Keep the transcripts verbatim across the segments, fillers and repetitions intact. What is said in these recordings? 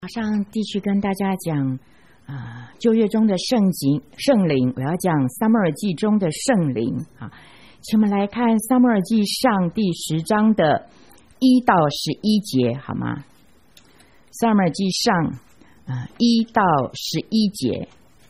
马上继续跟大家讲啊、呃，旧约中的圣经圣灵，我要讲撒母耳记中的圣灵啊，请我们来看撒母耳记上第十章的一到十一节，好吗？撒母耳记上啊一到十一节。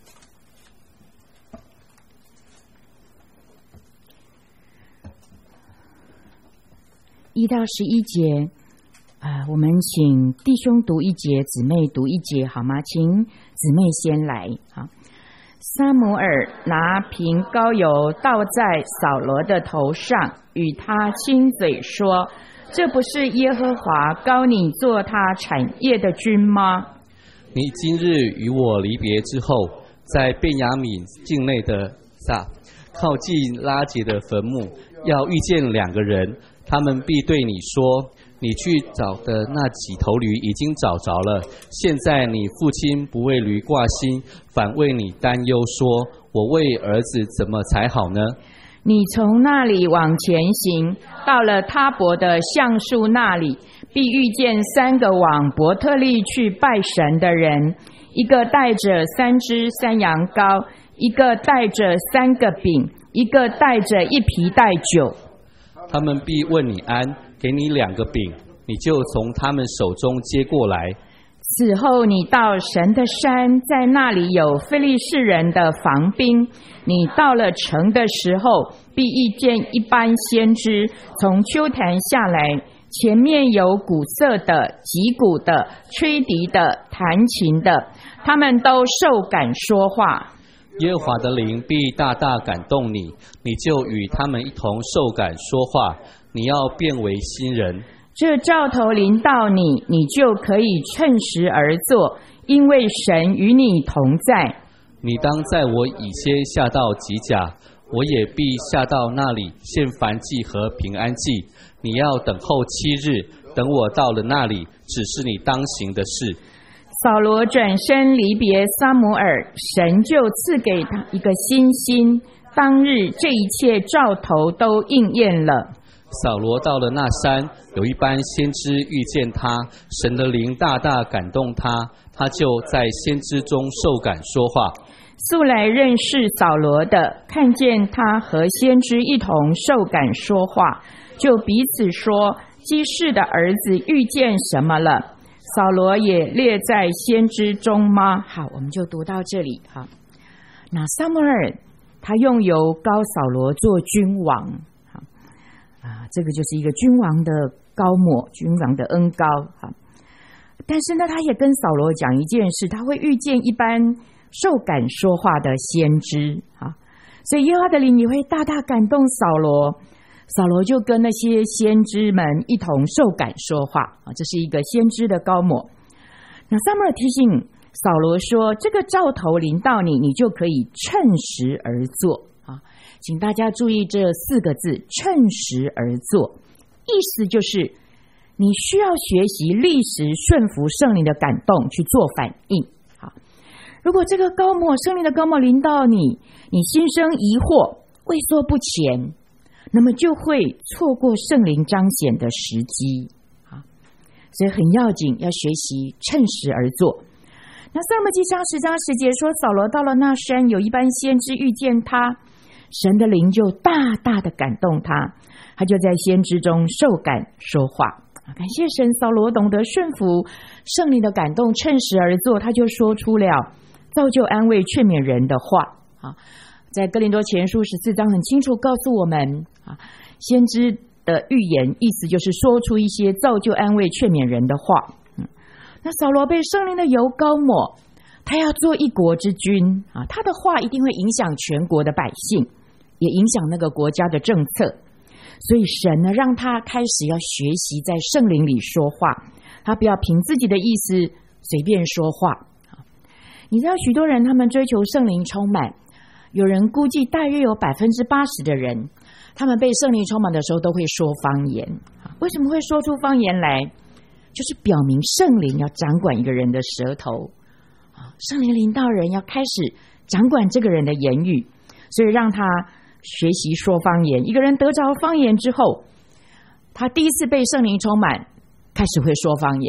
一到十一节，啊、呃，我们请弟兄读一节，姊妹读一节，好吗？请姊妹先来。好，撒母耳拿瓶膏油倒在扫罗的头上，与他亲嘴说：“这不是耶和华膏你做他产业的君吗？ 你今日与我离别之后，在便雅悯境内的撒，靠近拉结的坟墓，要遇见两个人。”他们必对你说：“你去找的那几头驴已经找着了。现在你父亲不为驴挂心，反为你担忧，说：我为儿子怎么才好呢？” 你从那里往前行，到了他伯的橡树那里，必遇见三个往伯特利去拜神的人，一个带着三只山羊羔，一个带着三个饼，一个带着一皮带酒。 他们必问你安，给你两个饼，你就从他们手中接过来。 此后你到神的山，在那里有非利士人的防兵。你到了城的时候，必遇见一班先知从丘坛下来，前面有鼓瑟的、击鼓的、吹笛的、弹琴的，他们都受感说话。 耶和华的灵必大大感动你，你就与他们一同受感说话。你要变为新人。 这兆头临到你，你就可以趁时而作，因为神与你同在。 你当在我以先下到吉甲，我也必下到那里献燔祭和平安祭。你要等候七日，等我到了那里，指示你当行的事。 扫罗转身离别撒母耳，神就赐给他一个新心。当日这一切兆头都应验了。 扫罗到了那山，有一班先知遇见他，神的灵大大感动他，他就在先知中受感说话。 素来认识扫罗的，看见他和先知一同受感说话，就彼此说：基士的儿子遇见什么了？扫罗也列在先知中吗？好，我们就读到这里。好，那撒母耳他用油膏扫罗做君王，好啊，这个就是一个君王的膏抹，君王的恩膏。好，但是呢，他也跟扫罗讲一件事，他会遇见一般受感说话的先知。好，所以耶和华的灵也会大大感动扫罗。扫罗就跟那些先知们一同受感说话啊，这是一个先知的膏抹。那撒母耳提醒扫罗说：“这个兆头临到你，你就可以趁时而作啊！”请大家注意这四个字“趁时而作”，意思就是你需要学习立时顺服圣灵的感动去做反应。好，如果这个膏抹圣灵的膏抹临到你，你心生疑惑，畏缩不前，那么就会错过圣灵彰显的时机啊，所以很要紧，要学习趁时而作。那撒母耳记上十章十节说，扫罗到了那山，有一班先知遇见他，神的灵就大大的感动他，他就在先知中受感说话。感谢神，扫罗懂得顺服圣灵的感动，趁时而作，他就说出了造就、安慰、劝勉人的话啊。在哥林多前书十四章很清楚告诉我们啊，先知的预言意思就是说出一些造就、安慰、劝勉人的话。嗯，那扫罗被圣灵的油膏抹，他要做一国之君啊，他的话一定会影响全国的百姓，也影响那个国家的政策。所以神呢，让他开始要学习在圣灵里说话，他不要凭自己的意思随便说话。你知道许多人他们追求圣灵充满，有人估计大约有百分之八十的人，他们被圣灵充满的时候都会说方言。为什么会说出方言来？就是表明圣灵要掌管一个人的舌头，圣灵领导人要开始掌管这个人的言语，所以让他学习说方言。一个人得着方言之后，他第一次被圣灵充满，开始会说方言，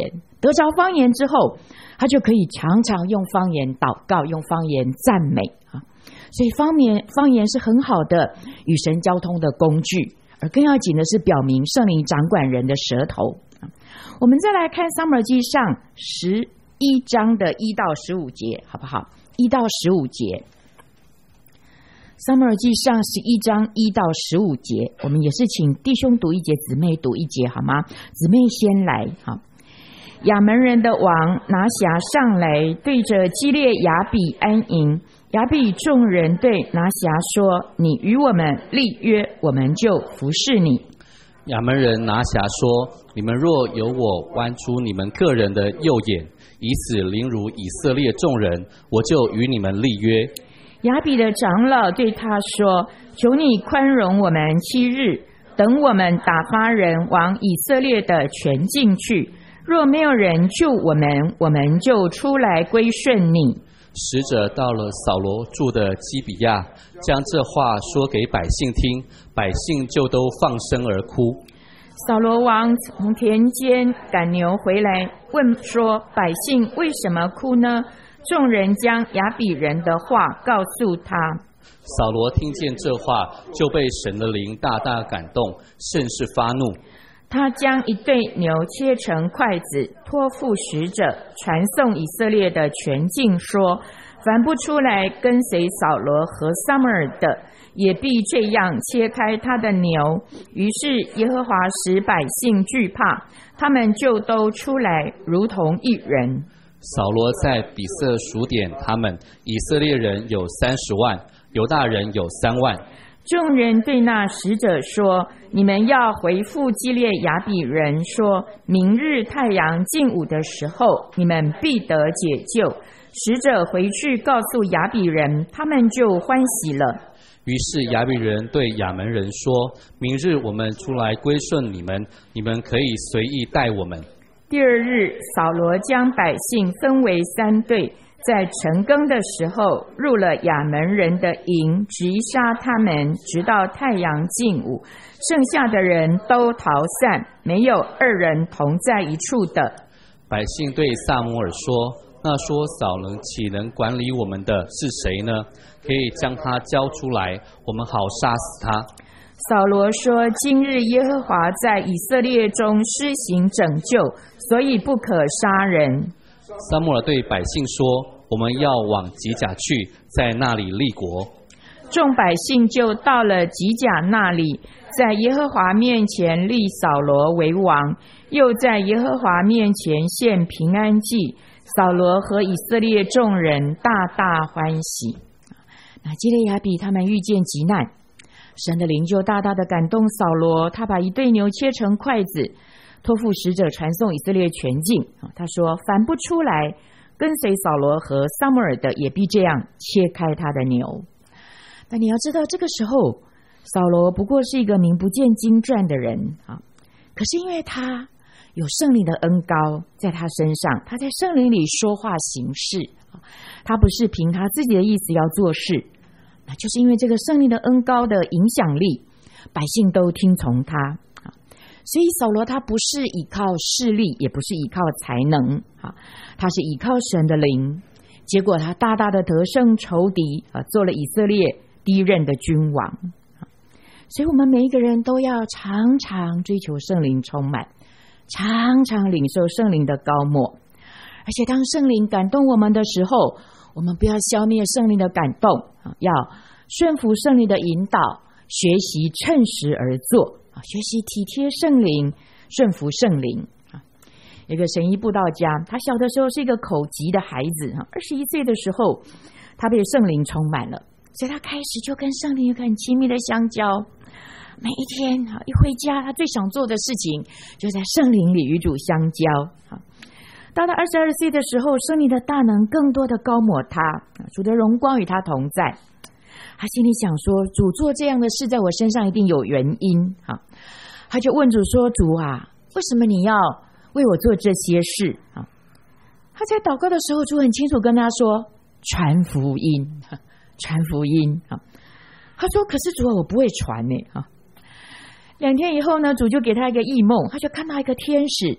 得着方言之后，他就可以常常用方言祷告，用方言赞美啊。所以方言方言是很好的与神交通的工具，而更要紧的是表明圣灵掌管人的舌头。我们再来看撒母耳记上十一章的一到十五节，好不好？一到十五节，撒母耳记上十一章一到十五节，我们也是请弟兄读一节，姊妹读一节，好吗？姊妹先来。好，亚门人的王拿辖上来，对着基列雅比安营。雅比众人对拿辖说：“你与我们立约，我们就服侍你。” 亚门人拿辖说：“你们若有我剜出你们个人的右眼，以此凌辱以色列众人，我就与你们立约。” 雅比的长老对他说：“求你宽容我们七日，等我们打发人往以色列的全境去。若没有人救我们，我们就出来归顺你。” 使者到了扫罗住的基比亚，将这话说给百姓听，百姓就都放声而哭。 扫罗王从田间赶牛回来，问说：“百姓为什么哭呢？”众人将亚比人的话告诉他。 扫罗听见这话，就被神的灵大大感动，甚是发怒。 他将一对牛切成筷子，托付使者，传送以色列的全境，说：“凡不出来跟随扫罗和撒母耳的，也必这样切开他的牛。”于是耶和华使百姓惧怕，他们就都出来，如同一人。 扫罗在比色数点他们，以色列人有三十万，犹大人有三万。 众人对那使者说：“你们要回复基列雅比人说，明日太阳近午的时候，你们必得解救。”使者回去告诉雅比人，他们就欢喜了。 于是雅比人对亚门人说：“明日我们出来归顺你们，你们可以随意待我们。” 第二日，扫罗将百姓分为三队，在晨更的时候入了亚门人的营，击杀他们，直到太阳近午。剩下的人都逃散，没有二人同在一处的。 百姓对撒母耳说：“那说扫能岂能管理我们的是谁呢？可以将他交出来，我们好杀死他。” 扫罗说：“今日耶和华在以色列中施行拯救，所以不可杀人。” 撒母耳对百姓说：“我们要往吉甲去，在那里立国。” 众百姓就到了吉甲那里，在耶和华面前立扫罗为王，又在耶和华面前献平安祭。扫罗和以色列众人大大欢喜。那基列雅比他们遇见急难，神的灵就大大的感动扫罗，他把一对牛切成筷子，托付使者传送以色列全境。他说：“凡不出来跟随扫罗和撒母耳的，也必这样切开他的牛。”那你要知道，这个时候扫罗不过是一个名不见经传的人啊，可是因为他有圣灵的恩膏在他身上，他在圣灵里说话行事，他不是凭他自己的意思要做事，那就是因为这个圣灵的恩膏的影响力，百姓都听从他。所以扫罗他不是依靠势力，也不是依靠才能，他是依靠神的灵，结果他大大的得胜仇敌，做了以色列第一任的君王。所以我们每一个人都要常常追求圣灵充满，常常领受圣灵的膏抹，而且当圣灵感动我们的时候，我们不要消灭圣灵的感动，要顺服圣灵的引导，学习趁时而做，学习体贴圣灵，顺服圣灵。一个神医布道家，他小的时候是一个口疾的孩子，二十一岁的时候他被圣灵充满了，所以他开始就跟圣灵有个很亲密的相交。每一天一回家，他最想做的事情就在圣灵里与主相交。到了二十二岁的时候，圣灵的大能更多的膏抹他，主的荣光与他同在。他心里想说，主做这样的事在我身上一定有原因。他就问主说：“主啊，为什么你要为我做这些事？”他在祷告的时候，主很清楚跟他说：“传福音，传福音。”他说：“可是主啊，我不会传呢。”两天以后呢，主就给他一个异梦，他就看到一个天使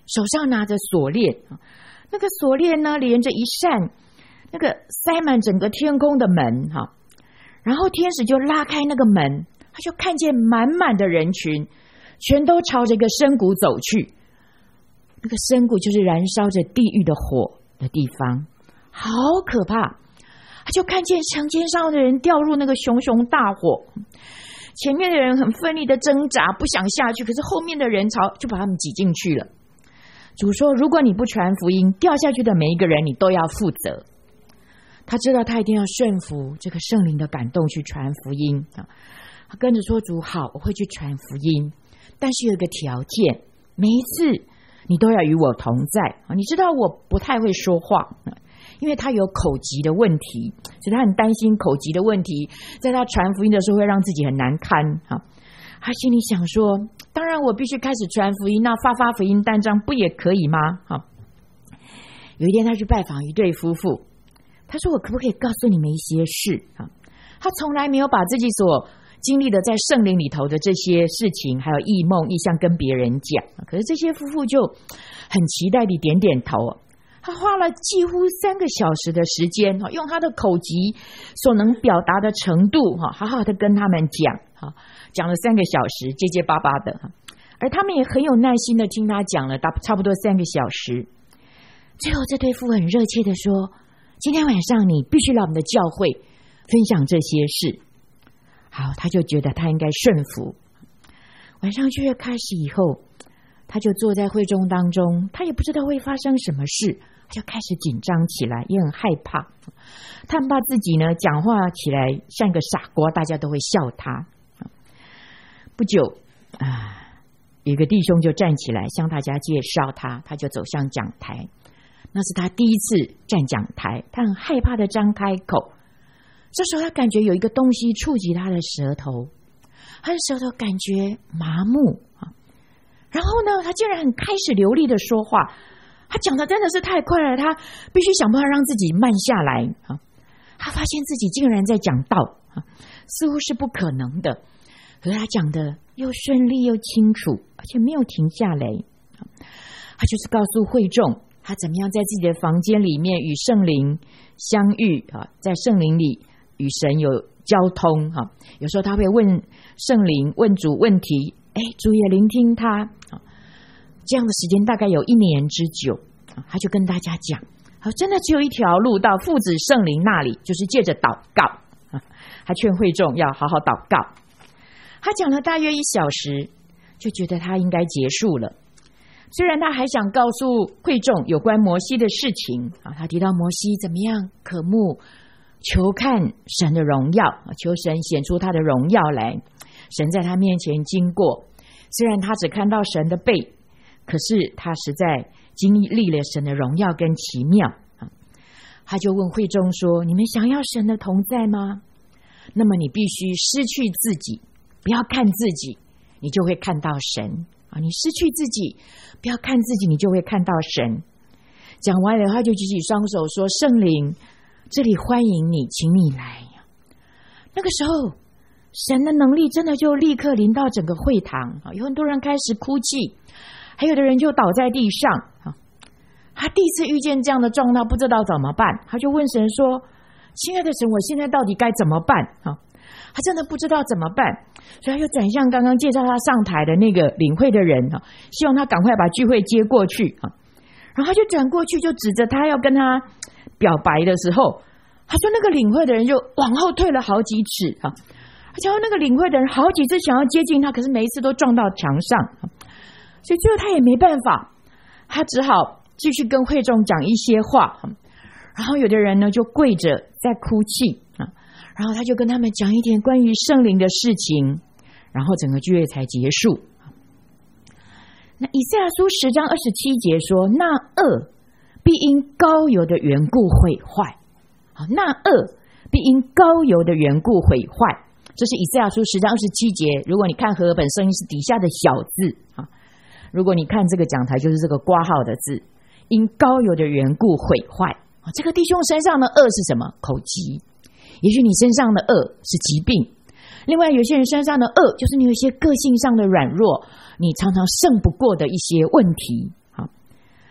手上拿着锁链，那个锁链呢连着一扇那个塞满整个天空的门哈，然后天使就拉开那个门，他就看见满满的人群，全都朝着一个深谷走去。那个深谷就是燃烧着地狱的火的地方，好可怕。他就看见成千上万的人掉入那个熊熊大火，前面的人很奋力的挣扎，不想下去，可是后面的人潮就把他们挤进去了。主说，如果你不传福音，掉下去的每一个人你都要负责。他知道他一定要顺服这个圣灵的感动去传福音，他跟着说，主好，我会去传福音，但是有一个条件，每一次你都要与我同在。你知道我不太会说话，因为他有口疾的问题，所以他很担心口疾的问题在他传福音的时候会让自己很难堪。他心里想说，当然我必须开始传福音，那发发福音单张不也可以吗？有一天他去拜访一对夫妇，他说，我可不可以告诉你们一些事？他从来没有把自己所经历的在圣灵里头的这些事情还有异梦异象跟别人讲，可是这些夫妇就很期待地点点头。他花了几乎三个小时的时间，用他的口疾所能表达的程度，好好的跟他们讲，讲了三个小时，结结巴巴的，而他们也很有耐心的听他讲了差不多三个小时。最后这对夫妇很热切的说，今天晚上你必须来我们的教会分享这些事。好，他就觉得他应该顺服。晚上聚会开始以后，他就坐在会众当中，他也不知道会发生什么事，他就开始紧张起来，也很害怕。他很怕自己呢讲话起来像一个傻瓜，大家都会笑他。不久啊，有一个弟兄就站起来向大家介绍他，他就走向讲台。那是他第一次站讲台，他很害怕的张开口。这时候他感觉有一个东西触及他的舌头，他的舌头感觉麻木，然后呢他竟然很开始流利的说话，他讲的真的是太快了，他必须想办法让自己慢下来。他发现自己竟然在讲道，似乎是不可能的，可是他讲的又顺利又清楚，而且没有停下来。他就是告诉会众他怎么样在自己的房间里面与圣灵相遇，在圣灵里与神有交通。有时候他会问圣灵问主问题，哎，主也聆听他。这样的时间大概有一年之久，他就跟大家讲，真的只有一条路到父子圣灵那里，就是借着祷告。他劝会众要好好祷告。他讲了大约一小时，就觉得他应该结束了。虽然他还想告诉会众有关摩西的事情，他提到摩西怎么样渴慕求看神的荣耀，求神显出他的荣耀来，神在他面前经过，虽然他只看到神的背，可是他实在经历了神的荣耀跟奇妙。他就问会众说，你们想要神的同在吗？那么你必须失去自己，不要看自己，你就会看到神。你失去自己，不要看自己，你就会看到神。讲完了他就举起双手说，圣灵，这里欢迎你，请你来。那个时候神的能力真的就立刻临到整个会堂，有很多人开始哭泣，还有的人就倒在地上。他第一次遇见这样的状况，不知道怎么办，他就问神说，亲爱的神，我现在到底该怎么办？他真的不知道怎么办，所以他就转向刚刚介绍他上台的那个领会的人，希望他赶快把聚会接过去。然后他就转过去，就指着他要跟他表白的时候，他说那个领会的人就往后退了好几尺，而且那个领会的人好几次想要接近他，可是每一次都撞到墙上，所以最后他也没办法，他只好继续跟会众讲一些话。然后有的人呢就跪着在哭泣，然后他就跟他们讲一点关于圣灵的事情，然后整个聚会才结束。那以赛亚书十章二十七节说，那恶必因膏油的缘故毁坏。那恶必因膏油的缘故毁坏，这是以赛亚书十章二十七节。如果你看和合本圣经是底下的小字，如果你看这个讲台就是这个括号的字，因膏油的缘故毁坏。这个弟兄身上的恶是什么？口疾。也许你身上的恶是疾病，另外有些人身上的恶就是你有一些个性上的软弱，你常常胜不过的一些问题。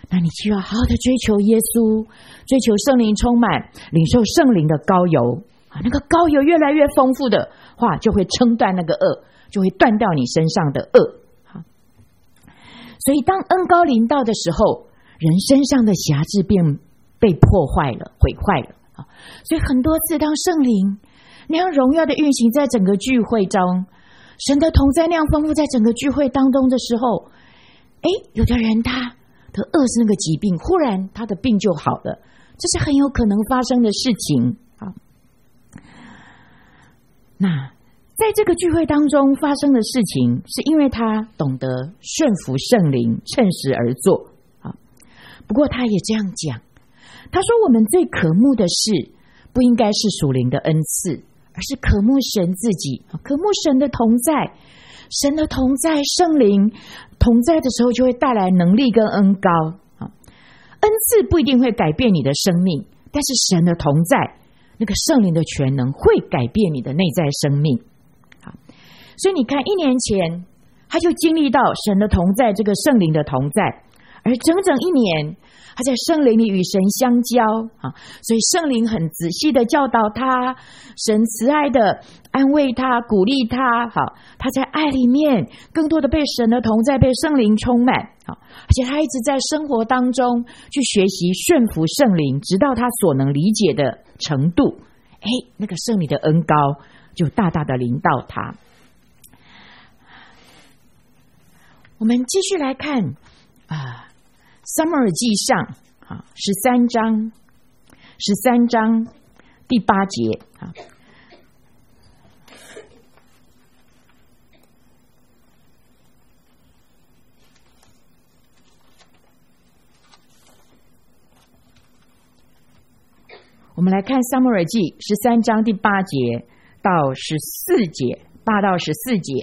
那你就要好好的追求耶稣，追求圣灵充满，领受圣灵的膏油啊，那个膏油越来越丰富的话，就会撑断那个恶，就会断掉你身上的恶。好，所以当恩膏临到的时候，人身上的辖制便被破坏了，毁坏了。所以很多次当圣灵那样荣耀的运行在整个聚会中，神的同在那样丰富在整个聚会当中的时候，诶，有的人他的恶是那个疾病，忽然他的病就好了，这是很有可能发生的事情。好，那在这个聚会当中发生的事情，是因为他懂得顺服圣灵，趁时而做。好，不过他也这样讲，他说我们最渴慕的事不应该是属灵的恩赐，而是渴慕神自己，渴慕神的同在。神的同在，圣灵同在的时候就会带来能力跟恩膏。恩赐不一定会改变你的生命，但是神的同在，那个圣灵的全能会改变你的内在生命。好，所以你看一年前他就经历到神的同在，这个圣灵的同在，而整整一年他在圣灵里与神相交啊，所以圣灵很仔细的教导他，神慈爱的安慰他，鼓励他。好，他在爱里面更多的被神的同在，被圣灵充满。好，而且他一直在生活当中去学习顺服圣灵，直到他所能理解的程度。哎，那个圣灵的恩膏就大大的临到他。我们继续来看啊。撒母耳记上啊，十三章，十三章第八节啊。我们来看撒母耳记十三章第八节到十四节，八到十四节，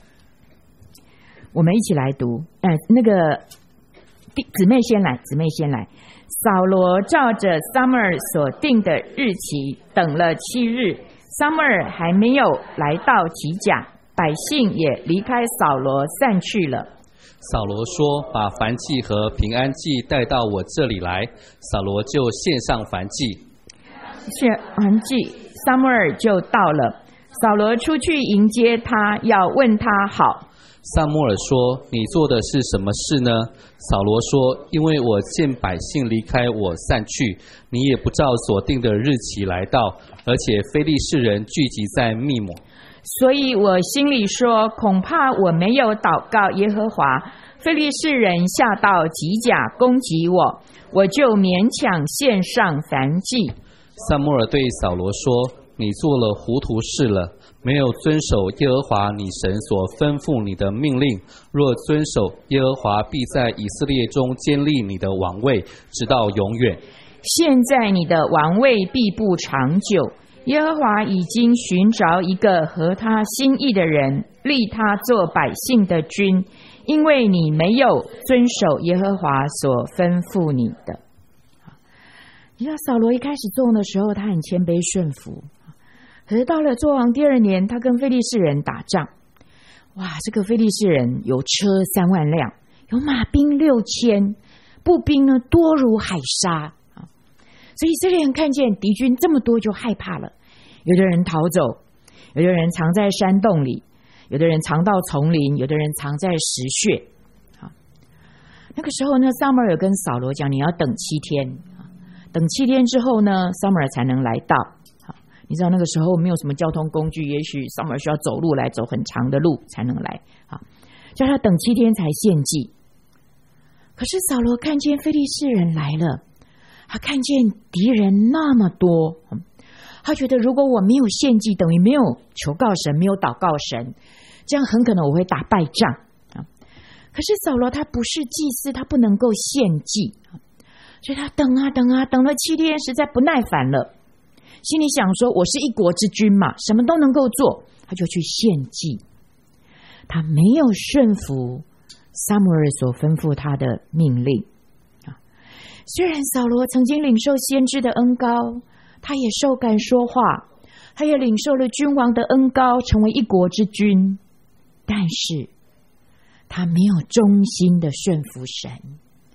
我们一起来读。呃，那个。姊妹先来，姊妹先来。扫罗照着撒母耳所定的日期等了七日，撒母耳还没有来到吉甲，百姓也离开扫罗散去了。 扫罗说：“把燔祭和平安祭带到我这里来。”扫罗就献上燔祭。 献完祭，撒母耳就到了。扫罗出去迎接他，要问他好。 撒母耳说：“你做的是什么事呢？”扫罗说：“因为我见百姓离开我散去，你也不照所定的日期来到，而且非利士人聚集在密抹， 所以我心里说，恐怕我没有祷告耶和华，非利士人下到吉甲攻击我，我就勉强献上燔祭。” 撒母耳对扫罗说：“你做了糊涂事了，没有遵守耶和华你神所吩咐你的命令。若遵守，耶和华必在以色列中坚立你的王位，直到永远。 现在你的王位必不长久，耶和华已经寻找一个合他心意的人，立他做百姓的君，因为你没有遵守耶和华所吩咐你的。”你知道扫罗一开始做王的时候，他很谦卑顺服，可是到了做王第二年，他跟非利士人打仗，哇，这个非利士人有车三万辆，有马兵六千，步兵呢多如海沙，所以以色列人看见敌军这么多就害怕了，有的人逃走，有的人藏在山洞里，有的人藏到丛林，有的人藏在石穴。那个时候呢，撒母耳跟扫罗讲，你要等七天，等七天之后呢，撒母耳才能来到。你知道那个时候没有什么交通工具，也许撒母耳需要走路来，走很长的路才能来，叫他等七天才献祭。可是扫罗看见非利士人来了，他看见敌人那么多，他觉得如果我没有献祭，等于没有求告神，没有祷告神，这样很可能我会打败仗。可是扫罗他不是祭司，他不能够献祭，所以他等啊等啊，等了七天，实在不耐烦了，心里想说，我是一国之君嘛，什么都能够做，他就去献祭。他没有顺服撒母耳所吩咐他的命令。虽然扫罗曾经领受先知的恩膏，他也受感说话，他也领受了君王的恩膏，成为一国之君，但是他没有忠心的顺服神，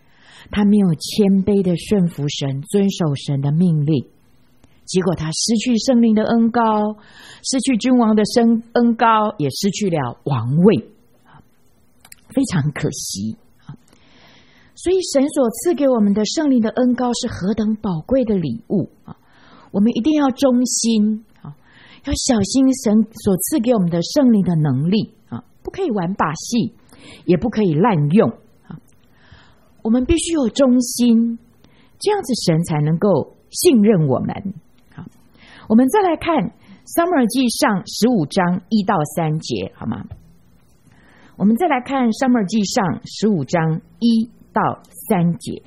他没有谦卑的顺服神，遵守神的命令，结果他失去圣灵的恩膏，失去君王的恩膏，也失去了王位，非常可惜。所以神所赐给我们的圣灵的恩膏是何等宝贵的礼物啊！我们一定要忠心啊，要小心神所赐给我们的圣灵的能力啊，不可以玩把戏，也不可以滥用啊。我们必须有忠心，这样子神才能够信任我们。好，我们再来看撒母耳记上十五章一到三节，好吗？我们再来看撒母耳记上十五章一到三节，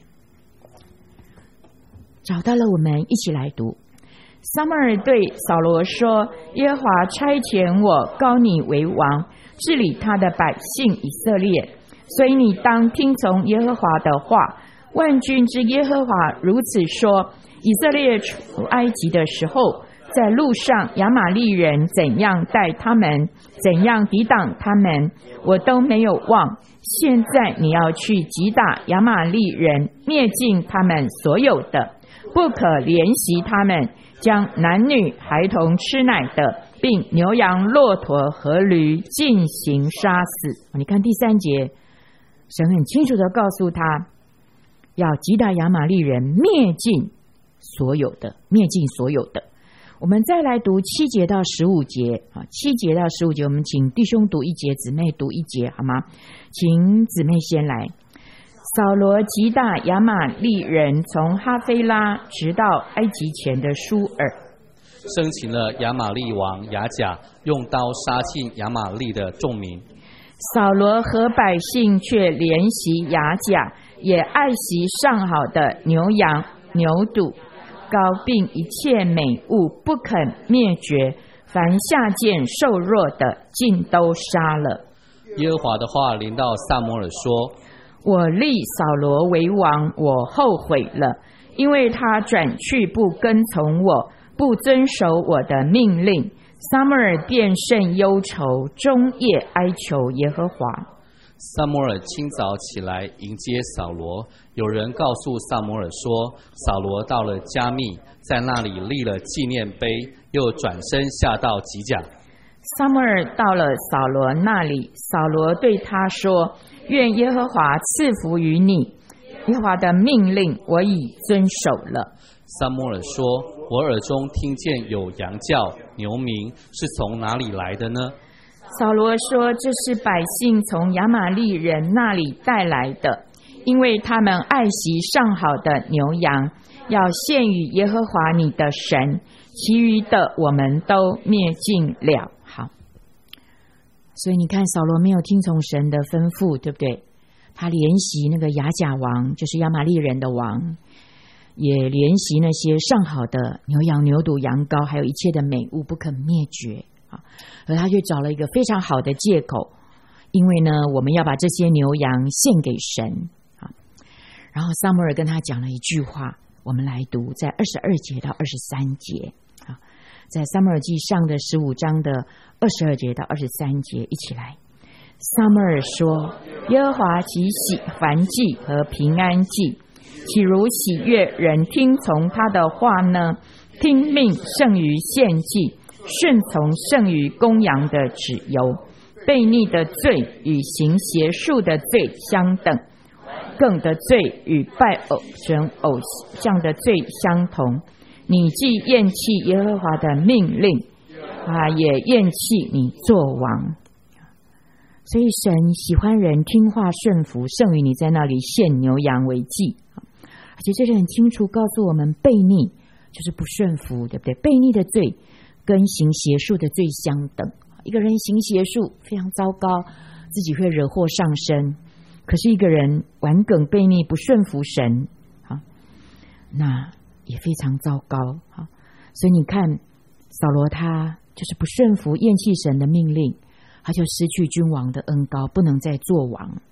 找到了，我们一起来读。撒母耳对扫罗说：耶和华差遣我膏你为王，治理他的百姓以色列，所以你当听从耶和华的话。万军之耶和华如此说：以色列出埃及的时候，在路上亚玛力人怎样待他们，怎样抵挡他们，我都没有忘。现在你要去击打亚玛力人，灭尽他们所有的，不可怜惜他们，将男女孩童吃奶的，并牛羊骆驼和驴进行杀死。你看第三节，神很清楚地告诉他，要击打亚玛力人，灭尽所有的，灭尽所有的。我们再来读七节到十五节啊，七节到十五节，我们请弟兄读一节，姊妹读一节，好吗？请姊妹先来。扫罗击打亚玛力人，从哈菲拉直到埃及前的舒尔， 生擒了亚玛力王亚甲，用刀杀尽亚玛力的众民。 扫罗和百姓却怜惜亚甲，也爱惜上好的牛羊牛犊膏，并一切美物，不肯灭绝，凡下贱瘦弱的尽都杀了。 耶和华的话临到撒母耳说： 我立扫罗为王，我后悔了，因为他转去不跟从我，不遵守我的命令。撒母耳便甚忧愁，终夜哀求耶和华。 撒母耳清早起来迎接扫罗，有人告诉撒母耳说，扫罗到了加密，在那里立了纪念碑，又转身下到吉甲。 撒母耳到了扫罗那里，扫罗对他说：愿耶和华赐福于你，耶和华的命令我已遵守了。 撒母耳说：我耳中听见有羊叫牛鸣，是从哪里来的呢？ 扫罗说：这是百姓从亚玛力人那里带来的，因为他们爱惜上好的牛羊，要献与耶和华你的神，其余的我们都灭尽了。好，所以你看扫罗没有听从神的吩咐，对不对？他怜惜那个亚甲王，就是亚玛力人的王，也怜惜那些上好的牛羊牛犊羊羔，还有一切的美物，不肯灭绝。而他就找了一个非常好的借口，因为呢，我们要把这些牛羊献给神。然后撒母耳跟他讲了一句话，我们来读，在二十二节到二十三节，在撒母耳记上的十五章的二十二节到二十三节，一起来。撒母耳说：耶和华岂喜燔祭和平安祭，岂如喜悦人听从他的话呢？听命胜于献祭，顺从胜于公羊的脂油。悖逆的罪与行邪术的罪相等，更的罪与拜偶神偶像的罪相同。你既厌弃耶和华的命令，他也厌弃你做王。所以神喜欢人听话顺服，胜于你在那里献牛羊为祭。而且这里很清楚告诉我们，悖逆就是不顺服，对不对？悖逆的罪跟行邪术的罪相等。一个人行邪术非常糟糕，自己会惹祸上身。可是一个人顽梗悖逆，不顺服神，那也非常糟糕。所以你看扫罗他就是不顺服，厌弃神的命令，他就失去君王的恩膏，不能再做王。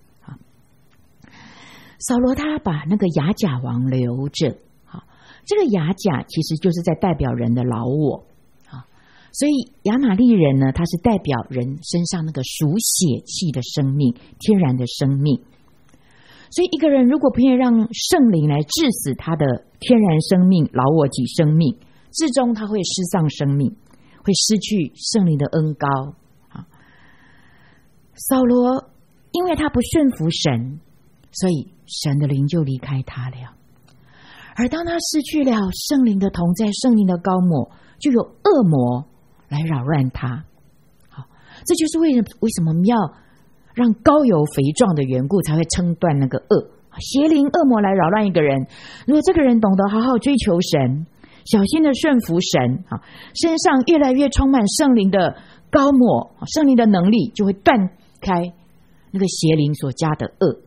扫罗他把那个亚甲王留着，这个亚甲其实就是在代表人的老我，所以亚玛力人呢，他是代表人身上那个属血气的生命，天然的生命。 所以一个人如果不愿意让圣灵来致死他的天然生命、老我己生命，最终他会失丧生命，会失去圣灵的恩膏。扫罗因为他不顺服神，所以神的灵就离开他了。而当他失去了圣灵的同在、圣灵的膏抹，就有恶魔来扰乱他。好，这就是为什么为什么我们要让膏油肥壮的缘故，才会撑断那个恶邪灵、恶魔来扰乱一个人。如果这个人懂得好好追求神，小心的顺服神，身上越来越充满圣灵的膏抹，圣灵的能力就会断开那个邪灵所加的恶。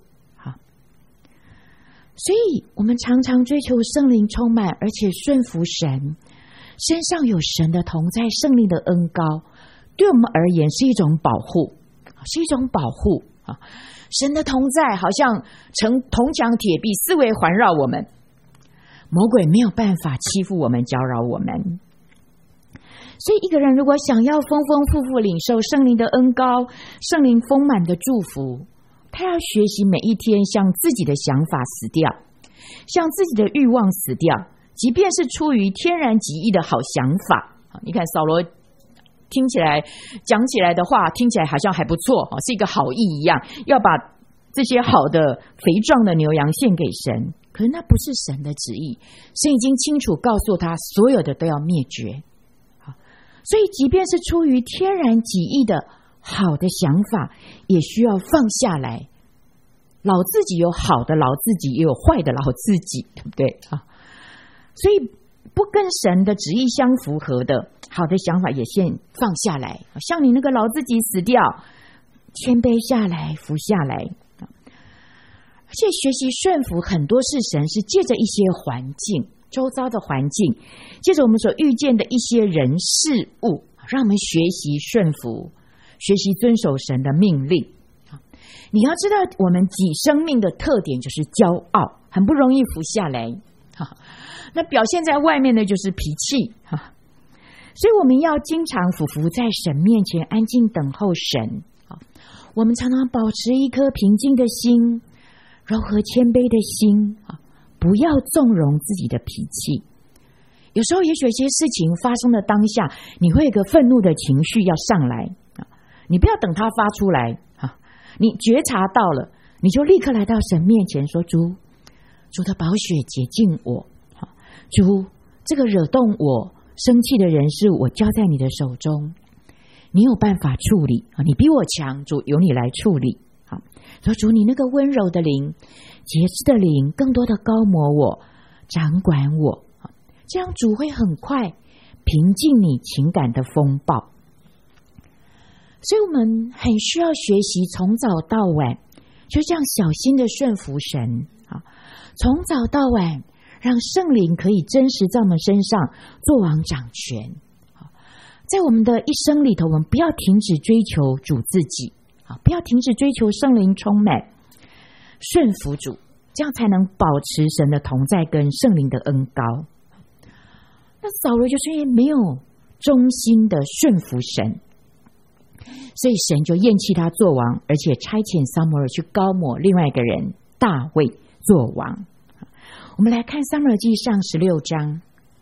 所以我们常常追求圣灵充满，而且顺服神，身上有神的同在、圣灵的恩膏，对我们而言是一种保护，是一种保护。神的同在好像成铜墙铁壁，四围环绕我们，魔鬼没有办法欺负我们、搅扰我们。所以一个人如果想要丰丰富富领受圣灵的恩膏、圣灵丰满的祝福，他要学习每一天向自己的想法死掉，向自己的欲望死掉，即便是出于天然极意的好想法。你看扫罗听起来讲起来的话，听起来好像还不错，是一个好意一样，要把这些好的肥壮的牛羊献给神。可是那不是神的旨意，神已经清楚告诉他，所有的都要灭绝。所以即便是出于天然极意的好的想法，也需要放下来。老自己有好的老自己，也有坏的老自己，对不对啊？所以不跟神的旨意相符合的好的想法也先放下来，像你那个老自己死掉，谦卑下来，服下来。而且学习顺服，很多是神是借着一些环境，周遭的环境，借着我们所遇见的一些人事物，让我们学习顺服，学习遵守神的命令。你要知道，我们己生命的特点就是骄傲，很不容易服下来。那表现在外面的就是脾气。所以我们要经常俯伏在神面前，安静等候神。我们常常保持一颗平静的心，柔和谦卑的心，不要纵容自己的脾气。有时候也许有些事情发生的当下，你会有一个愤怒的情绪要上来，你不要等它发出来，你觉察到了，你就立刻来到神面前说，主，主的宝血洁净我，主，这个惹动我生气的人是我交在你的手中，你有办法处理，你比我强，主，由你来处理。说，主，你那个温柔的灵、节制的灵，更多的膏抹我，掌管我，这样主会很快平静你情感的风暴。所以我们很需要学习从早到晚就这样小心的顺服神，从早到晚让圣灵可以真实在我们身上作王掌权。在我们的一生里头，我们不要停止追求主自己，不要停止追求圣灵充满，顺服主，这样才能保持神的同在跟圣灵的恩膏。那扫罗就是因为没有忠心的顺服神，所以神就厌弃他做王，而且差遣撒母耳去膏抹另外一个人大卫做王。我们来看撒母耳记上十六章，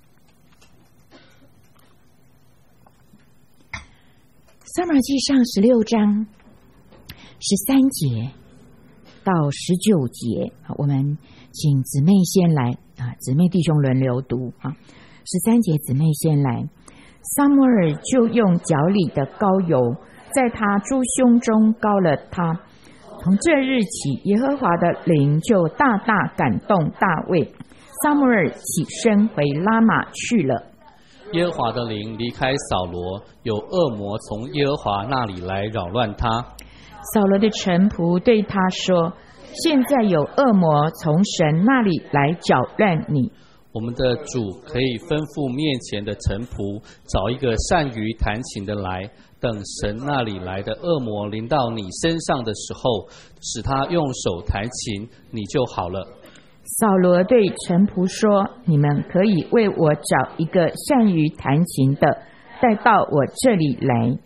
撒母耳记上十六章十三节到十九节，我们请姊妹先来啊，姊妹弟兄轮流读啊。十三节姊妹先来，撒母耳就用脚里的膏油在他猪胸中膏了他。从这日起，耶和华的灵就大大感动大卫。撒母耳起身回拉玛去了。 耶和华的灵离开扫罗，有恶魔从耶和华那里来扰乱他。 扫罗的臣仆对他说：现在有恶魔从神那里来搅乱你。 我们的主可以吩咐面前的臣仆找一个善于弹琴的来，等神那里来的恶魔临到你身上的时候，使他用手弹琴，你就好了。 扫罗对臣仆说：你们可以为我找一个善于弹琴的，带到我这里来。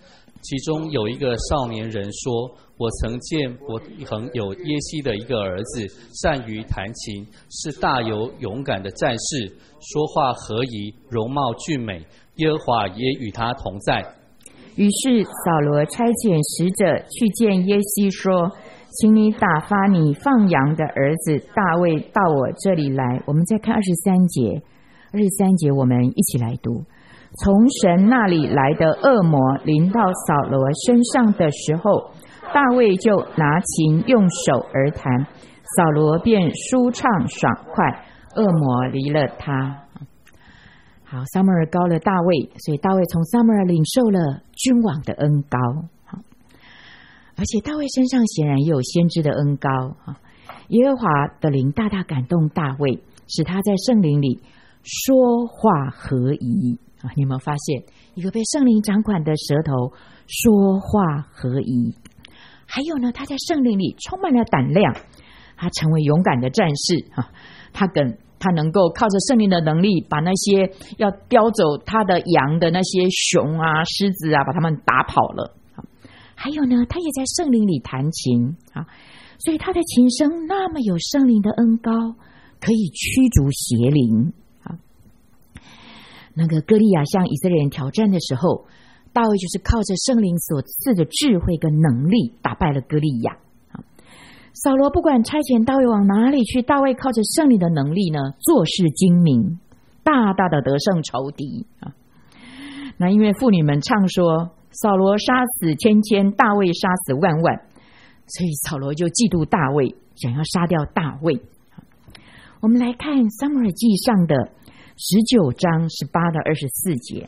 其中有一个少年人说：我曾见伯恒有耶西的一个儿子，善于弹琴，是大有勇敢的战士，说话和宜，容貌俊美，耶和华也与他同在。 于是扫罗差遣使者去见耶西说：请你打发你放羊的儿子大卫到我这里来。我们再看二十三节，二十三节我们一起来读。从神那里来的恶魔临到扫罗身上的时候，大卫就拿琴用手而弹，扫罗便舒畅爽快，恶魔离了他。好，撒母耳膏了大卫，所以大卫从撒母耳领受了君王的恩膏。好，而且大卫身上显然也有先知的恩膏。耶和华的灵大大感动大卫，使他在圣灵里说话合宜。你有没有发现一个被圣灵掌管的舌头说话合宜？还有呢，他在圣灵里充满了胆量，他成为勇敢的战士。他跟他能够靠着圣灵的能力，把那些要叼走他的羊的那些熊啊、狮子啊，把他们打跑了。还有呢，他也在圣灵里弹琴啊，所以他的琴声那么有圣灵的恩膏，可以驱逐邪灵。那个歌利亚向以色列人挑战的时候，大卫就是靠着圣灵所赐的智慧跟能力打败了歌利亚。扫罗不管差遣大卫往哪里去，大卫靠着圣灵的能力呢，做事精明，大大的得胜仇敌。那因为妇女们唱说扫罗杀死千千，大卫杀死万万，所以扫罗就嫉妒大卫，想要杀掉大卫。我们来看撒母耳记上的十九章十八到二十四节。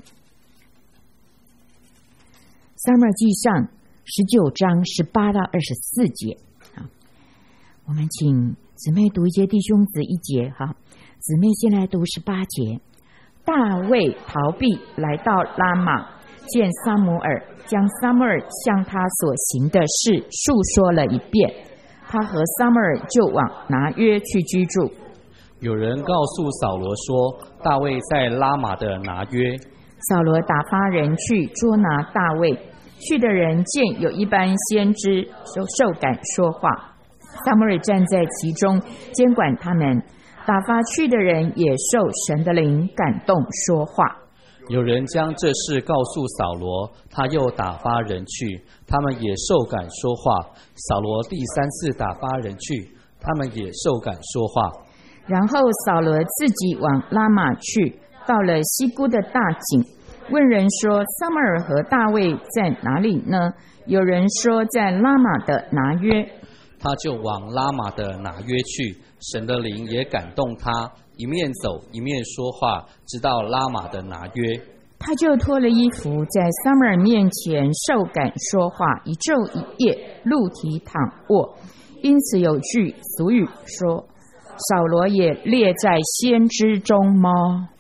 撒母耳记上十九章十八到二十四节。我们请姊妹读一节，弟兄子一节。哈，姊妹先来读十八节。大卫逃避来到拉玛，见撒母耳，将撒母耳向他所行的事述说了一遍。他和撒母耳就往拿约去居住。 有人告诉扫罗说，大卫在拉玛的拿约。 扫罗打发人去捉拿大卫，去的人见有一班先知，就受感说话。撒母耳站在其中监管他们，打发去的人也受神的灵感动说话。 有人将这事告诉扫罗，他又打发人去，他们也受感说话。扫罗第三次打发人去，他们也受感说话。 然后扫罗自己往拉玛去，到了西姑的大井，问人说：撒母耳和大卫在哪里呢？有人说在拉玛的拿约。 他就往拉玛的拿约去，神的灵也感动他，一面走一面说话，直到拉玛的拿约。 他就脱了衣服，在撒母耳面前受感说话，一昼一夜，露体躺卧。因此有句俗语说：扫罗也列在先知中吗？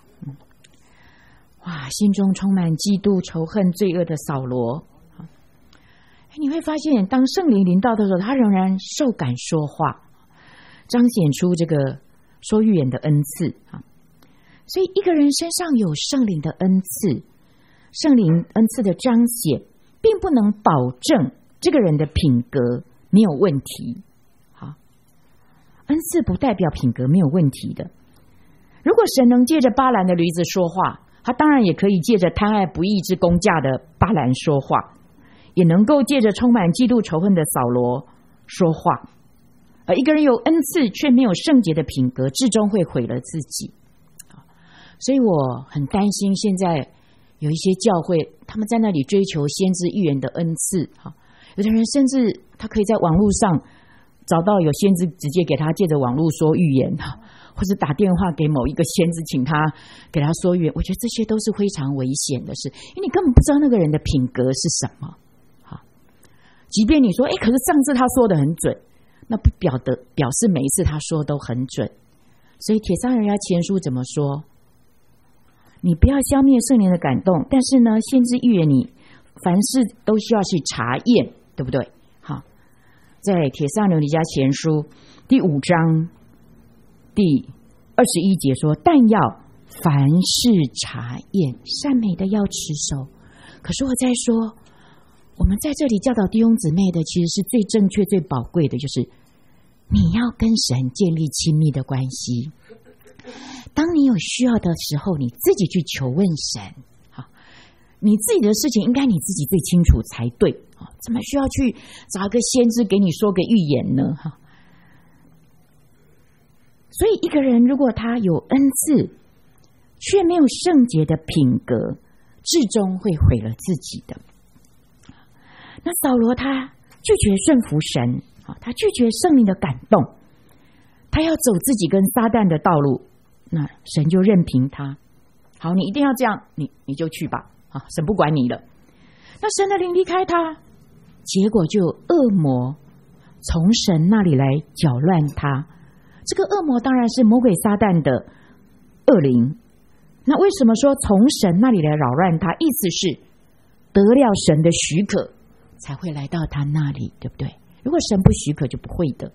哇，心中充满嫉妒、仇恨、罪恶的扫罗。你会发现，当圣灵临到的时候，他仍然受感说话，彰显出这个说预言的恩赐。所以一个人身上有圣灵的恩赐，圣灵恩赐的彰显并不能保证这个人的品格没有问题。恩赐不代表品格没有问题的。如果神能借着巴兰的驴子说话，他当然也可以借着贪爱不义之工价的巴兰说话，也能够借着充满嫉妒仇恨的扫罗说话。而一个人有恩赐却没有圣洁的品格，至终会毁了自己。所以我很担心现在有一些教会，他们在那里追求先知预言的恩赐，有的人甚至他可以在网络上找到有先知直接给他借着网络说预言，或者打电话给某一个先知请他给他说预言。我觉得这些都是非常危险的事，因为你根本不知道那个人的品格是什么。即便你说诶可是上次他说的很准，那不表得表示每一次他说都很准。所以帖撒罗尼迦前书怎么说？你不要消灭圣灵的感动，但是呢先知预言你凡事都需要去查验，对不对？好，在帖撒罗尼迦前书第五章第二十一节说，但要凡事查验，善美的要持守。可是我在说， 我们在这里教导弟兄姊妹的，其实是最正确、最宝贵的，就是你要跟神建立亲密的关系。当你有需要的时候，你自己去求问神。好，你自己的事情应该你自己最清楚才对。怎么需要去找一个先知给你说个预言呢？哈，所以一个人如果他有恩赐，却没有圣洁的品格，至终会毁了自己的。那扫罗他拒绝顺服神，他拒绝圣灵的感动，他要走自己跟撒旦的道路，那神就任凭他。好，你一定要这样，你你就去吧，啊，神不管你了。那神的灵离开他，结果就有恶魔从神那里来搅乱他。这个恶魔当然是魔鬼撒旦的恶灵。那为什么说从神那里来扰乱他？意思是得了神的许可才会来到他那里，对不对？如果神不许可就不会的。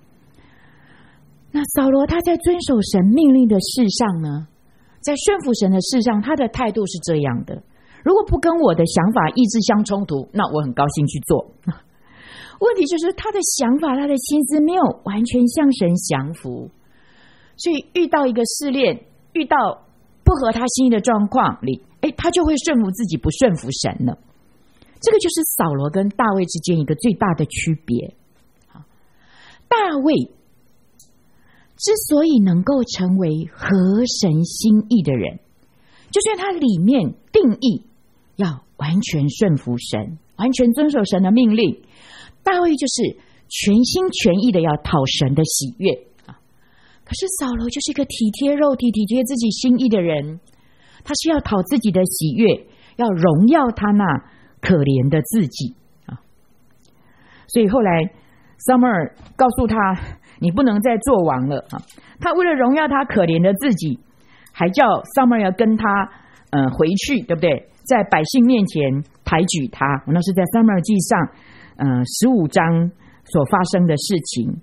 那扫罗他在遵守神命令的事上呢，在顺服神的事上，他的态度是这样的：如果不跟我的想法意志相冲突，那我很高兴去做。问题就是他的想法，他的心思没有完全向神降服，所以遇到一个试炼，遇到不合他心意的状况里，诶，他就会顺服自己，不顺服神了。这个就是扫罗跟大卫之间一个最大的区别。大卫之所以能够成为合神心意的人，就是因为他里面定义要完全顺服神，完全遵守神的命令。大卫就是全心全意的要讨神的喜悦。可是扫罗就是一个体贴肉体、体贴自己心意的人，他是要讨自己的喜悦，要荣耀他那可怜的自己啊。所以后来撒母耳告诉他，你不能再做王了啊。他为了荣耀他可怜的自己，还叫撒母耳要跟他呃回去，对不对？在百姓面前抬举他。那是在撒母耳记上呃十五章所发生的事情。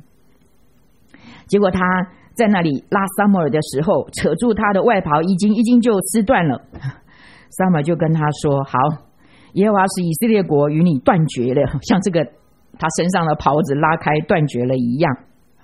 结果他在那里拉撒母耳的时候，扯住他的外袍衣襟，衣襟就撕断了。撒母耳就跟他说，好，耶和华使以色列国与你断绝了，像这个他身上的袍子拉开断绝了一样。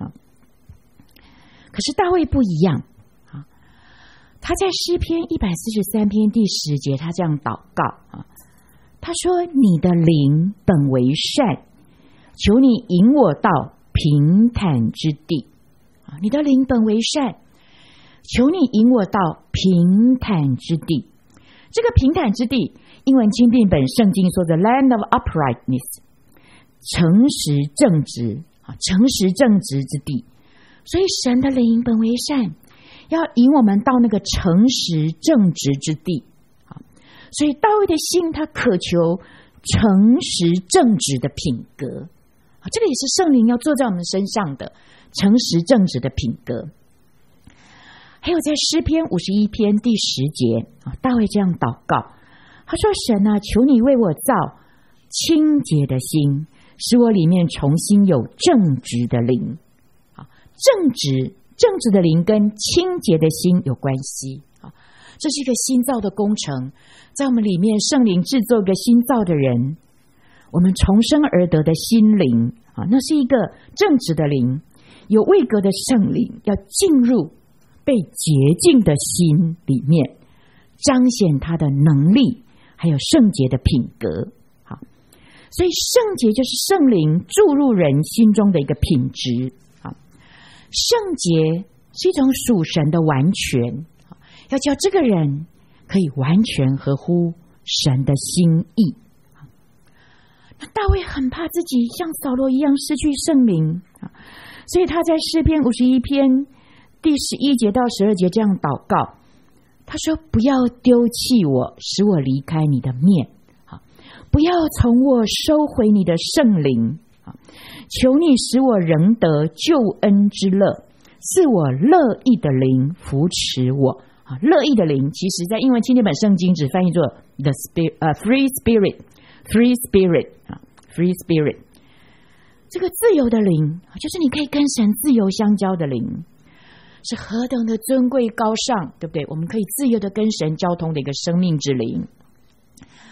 可是大卫不一样，他在诗篇一百四十三篇第十节，他这样祷告，他说，你的灵本为善，求你引我到平坦之地。你的灵本为善，求你引我到平坦之地。这个平坦之地，英文钦定本圣经说的 land of uprightness， 诚实正直，诚实正直之地。所以神的灵本为善，要引我们到那个诚实正直之地。所以大卫的心，他渴求诚实正直的品格，这个也是圣灵要坐在我们身上的诚实正直的品格。还有在诗篇五十一篇第十节，大卫这样祷告，他说，神啊，求你为我造清洁的心，使我里面重新有正直的灵。正直正直的灵跟清洁的心有关系，这是一个新造的工程，在我们里面圣灵制作一个新造的人，我们重生而得的心灵，那是一个正直的灵，有位格的圣灵要进入被洁净的心里面，彰显他的能力还有圣洁的品格。好，所以圣洁就是圣灵注入人心中的一个品质。好，圣洁是一种属神的完全，要叫这个人可以完全合乎神的心意。那大卫很怕自己像扫罗一样失去圣灵，所以他在诗篇五十一篇第十一节到十二节这样祷告，他说，不要丢弃我，使我离开你的面，不要从我收回你的圣灵，求你使我仍得救恩之乐，赐我乐意的灵扶持我。乐意的灵其实在英文钦定本圣经只翻译作 the spirit, uh, free spirit free spirit free spirit， 这个自由的灵就是你可以跟神自由相交的灵，是何等的尊贵高尚，对不对？我们可以自由的跟神交通的一个生命之灵。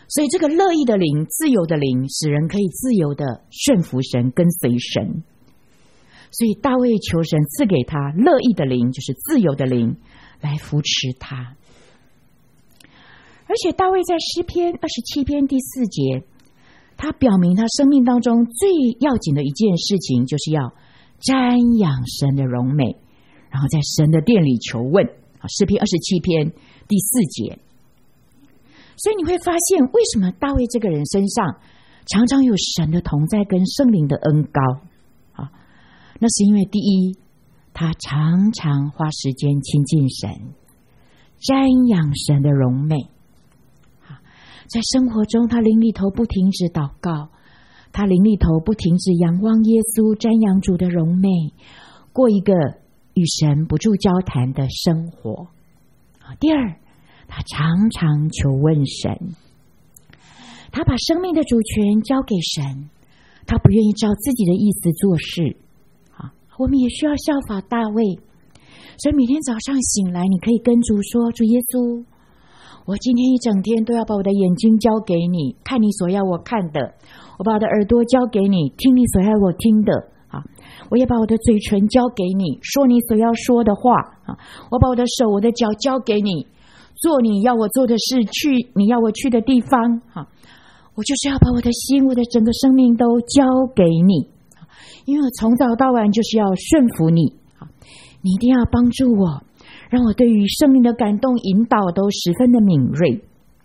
所以这个乐意的灵，自由的灵，使人可以自由的顺服神，跟随神。所以大卫求神赐给他乐意的灵，就是自由的灵，来扶持他。而且大卫在诗篇二十七篇第四节，他表明他生命当中最要紧的一件事情，就是要瞻仰神的荣美，然后在神的殿里求问。诗篇二十七篇第四节。所以你会发现，为什么大卫这个人身上常常有神的同在跟圣灵的恩膏啊？那是因为第一，他常常花时间亲近神，瞻仰神的荣美。在生活中，他灵里头不停止祷告，他灵里头不停止仰望耶稣，瞻仰主的荣美，过一个与神不住交谈的生活。第二，他常常求问神，他把生命的主权交给神，他不愿意照自己的意思做事。我们也需要效法大卫，所以每天早上醒来，你可以跟主说，主耶稣，我今天一整天都要把我的眼睛交给你，看你所要我看的，我把我的耳朵交给你，听你所要我听的啊！我也把我的嘴唇交给你，说你所要说的话啊！我把我的手、我的脚交给你，做你要我做的事，去你要我去的地方啊！我就是要把我的心、我的整个生命都交给你，因为我从早到晚就是要顺服你啊！你一定要帮助我，让我对于生命的感动引导都十分的敏锐。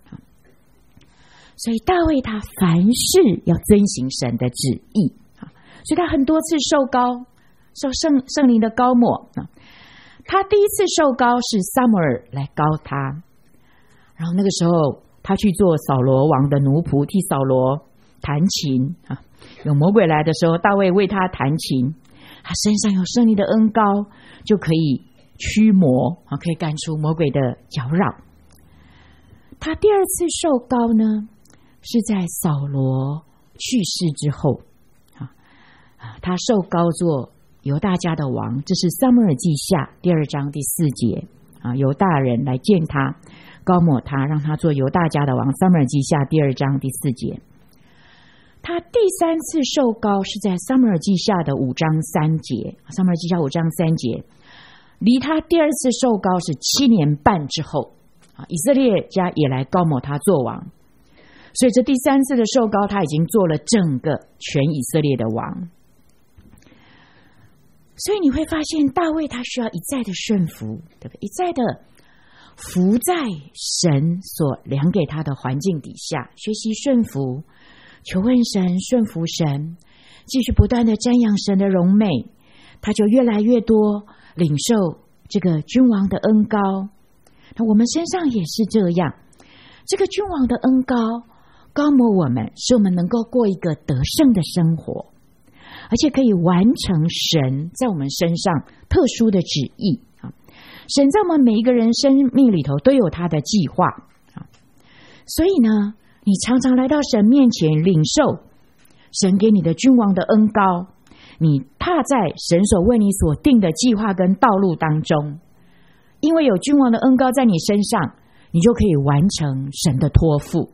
所以大卫他凡事要遵行神的旨意，所以他很多次受膏，受圣圣灵的膏抹。他第一次受膏是撒母耳来膏他，然后那个时候他去做扫罗王的奴仆，替扫罗弹琴。有魔鬼来的时候，大卫为他弹琴，他身上有圣灵的恩膏，就可以驱魔，可以赶出魔鬼的搅扰。他第二次受膏呢，是在扫罗去世之后，他受膏做犹大家的王，这是撒母耳记下第二章第四节。犹大人来见他，膏抹他，让他做犹大家的王，撒母耳记下第二章第四节。他第三次受膏是在撒母耳记下的五章三节，撒母耳记下五章三节，离他第二次受膏是七年半之后，以色列家也来膏抹他做王，所以这第三次的受膏，他已经做了整个全以色列的王。所以你会发现，大卫他需要一再的顺服，对不对？一再的服在神所量给他的环境底下，学习顺服，求问神，顺服神，继续不断的瞻仰神的荣美，他就越来越多领受这个君王的恩膏。那我们身上也是这样，这个君王的恩膏膏抹我们，使我们能够过一个得胜的生活，而且可以完成神在我们身上特殊的旨意。神在我们每一个人生命里头都有他的计划，所以呢，你常常来到神面前领受神给你的君王的恩膏，你踏在神所为你所定的计划跟道路当中，因为有君王的恩膏在你身上，你就可以完成神的托付。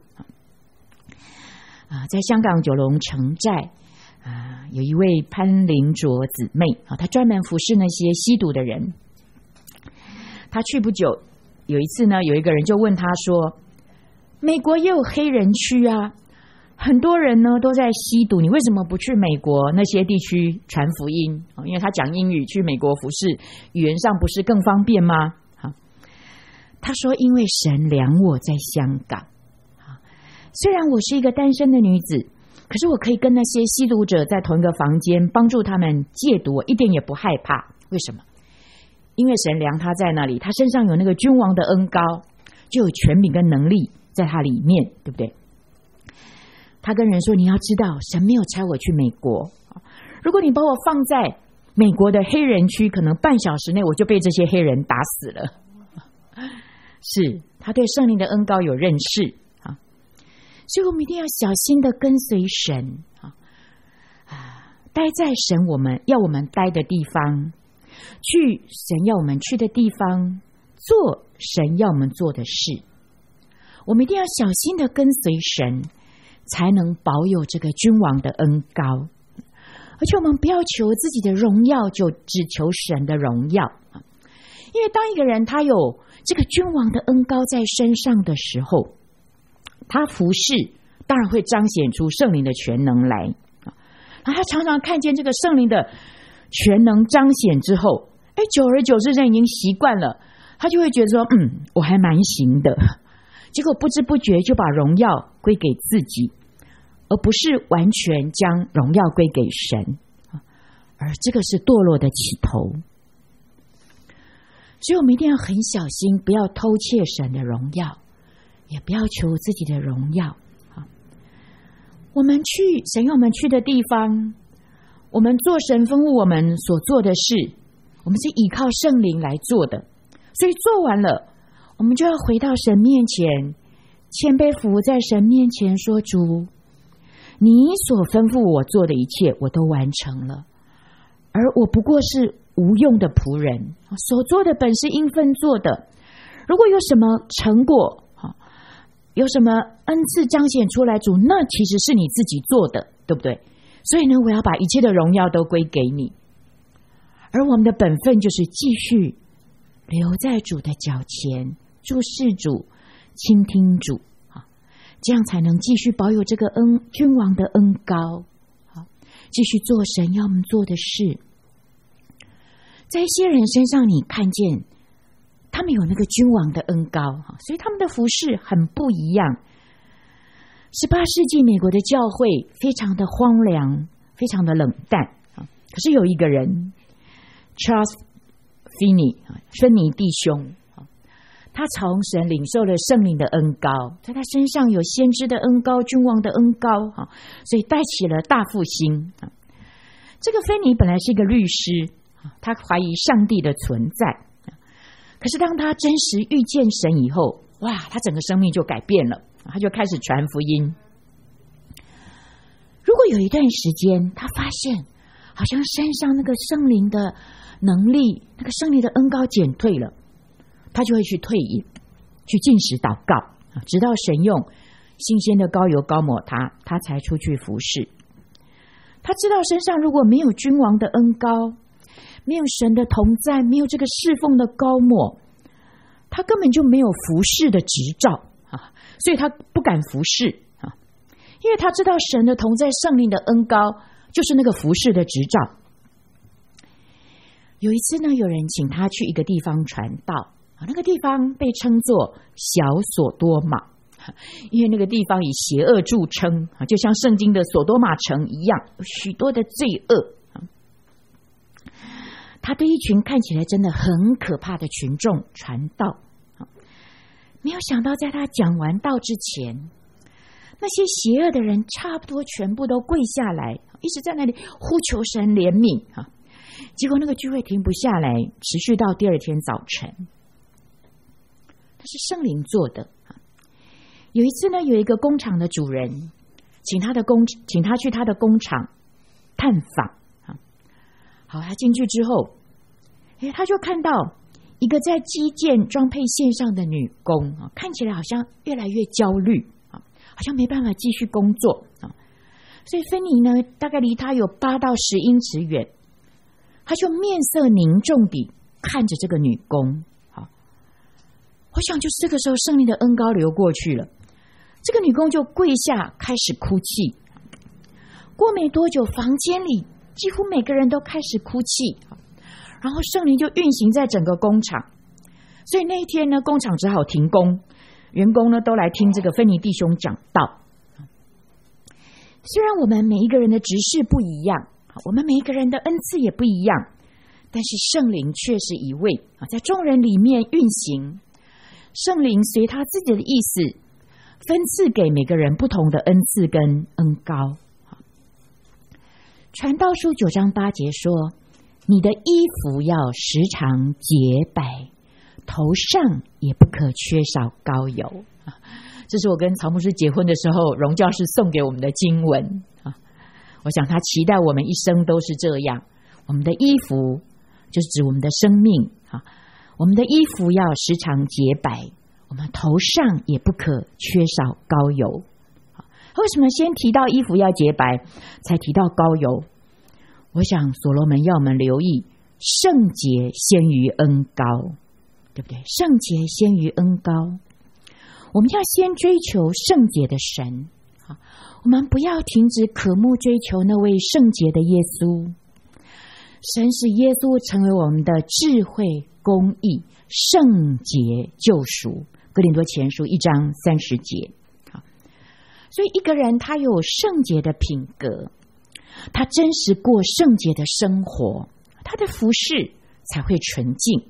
啊，在香港九龙城寨啊，有一位潘灵卓姊妹啊，她专门服侍那些吸毒的人。她去不久，有一次呢，有一个人就问她说：“美国也有黑人区啊，很多人呢都在吸毒，你为什么不去美国那些地区传福音？因为他讲英语，去美国服侍，语言上不是更方便吗？”他说：“因为神量我在香港，虽然我是一个单身的女子，可是我可以跟那些吸毒者在同一个房间，帮助他们戒毒，我一点也不害怕。为什么？因为神量他在那里，他身上有那个君王的恩膏，就有权柄跟能力在他里面，对不对？”他跟人说：“你要知道，神没有差我去美国，如果你把我放在美国的黑人区，可能半小时内我就被这些黑人打死了。”是他对圣灵的恩膏有认识啊，所以我们一定要小心的跟随神啊，待在神我们要我们待的地方，去神要我们去的地方，做神要我们做的事。 我们一定要小心的跟随神，才能保有这个君王的恩膏。而且我们不要求自己的荣耀，就只求神的荣耀。因为当一个人他有这个君王的恩膏在身上的时候，他服侍当然会彰显出圣灵的全能来。然后他常常看见这个圣灵的全能彰显之后，哎，久而久之人已经习惯了，他就会觉得说，嗯，我还蛮行的。结果不知不觉就把荣耀归给自己，而不是完全将荣耀归给神，而这个是堕落的起头。所以我们一定要很小心，不要偷窃神的荣耀，也不要求自己的荣耀。我们去神要我们去的地方，我们做神吩咐我们所做的事，我们是依靠圣灵来做的。所以做完了，我们就要回到神面前，谦卑服在神面前说，主，你所吩咐我做的一切我都完成了，而我不过是无用的仆人，所做的本是应分做的。如果有什么成果，有什么恩赐彰显出来，主，那其实是你自己做的，对不对？所以呢，我要把一切的荣耀都归给你。而我们的本分就是继续留在主的脚前，注视主，倾听主，这样才能继续保有这个恩君王的恩膏，继续做神要我们做的事。在一些人身上，你看见他们有那个君王的恩膏，所以他们的服事很不一样。十八世纪美国的教会非常的荒凉，非常的冷淡，可是有一个人 Charles Finney 芬尼弟兄，他从神领受了圣灵的恩膏，在他身上有先知的恩膏，君王的恩膏，所以带起了大复兴。这个芬尼本来是一个律师，他怀疑上帝的存在，可是当他真实遇见神以后，哇，他整个生命就改变了，他就开始传福音。如果有一段时间他发现好像身上那个圣灵的能力，那个圣灵的恩膏减退了，他就会去退隐，去禁食祷告，直到神用新鲜的膏油膏抹他，他才出去服侍。他知道身上如果没有君王的恩膏，没有神的同在，没有这个侍奉的膏抹，他根本就没有服侍的执照啊，所以他不敢服侍啊，因为他知道神的同在，圣灵的恩膏就是那个服侍的执照。有一次呢，有人请他去一个地方传道啊，那个地方被称作小索多玛，因为那个地方以邪恶著称啊，就像圣经的索多玛城一样，有许多的罪恶。他对一群看起来真的很可怕的群众传道，没有想到在他讲完道之前，那些邪恶的人差不多全部都跪下来，一直在那里呼求神怜悯。结果那个聚会停不下来，持续到第二天早晨。那是圣灵做的。有一次呢，有一个工厂的主人请他的工请他去他的工厂探访。好，他进去之后，诶，他就看到一个在基建装配线上的女工，看起来好像越来越焦虑，好像没办法继续工作。所以芬妮呢，大概离他有八到十英尺远，他就面色凝重地看着这个女工。好，我想就是这个时候圣灵的恩膏流过去了，这个女工就跪下开始哭泣。过没多久，房间里几乎每个人都开始哭泣，然后圣灵就运行在整个工厂。所以那一天呢，工厂只好停工，员工呢都来听这个芬尼弟兄讲道。虽然我们每一个人的职事不一样，我们每一个人的恩赐也不一样，但是圣灵却是一位，在众人里面运行。圣灵随他自己的意思分赐给每个人不同的恩赐跟恩膏。传道书九章八节说，你的衣服要时常洁白，头上也不可缺少膏油。这是我跟曹牧师结婚的时候，荣教师送给我们的经文。我想他期待我们一生都是这样，我们的衣服就是指我们的生命，我们的衣服要时常洁白， 我们头上也不可缺少膏油。为什么先提到衣服要洁白，才提到膏油？我想所罗门要我们留意，圣洁先于恩膏，对不对？圣洁先于恩膏，我们要先追求圣洁的神，我们不要停止渴慕追求那位圣洁的耶稣。神使耶稣成为我们的智慧、公义、圣洁、救赎。哥林多前书一章三十节。所以一个人他有圣洁的品格，他真实过圣洁的生活，他的服事才会纯净，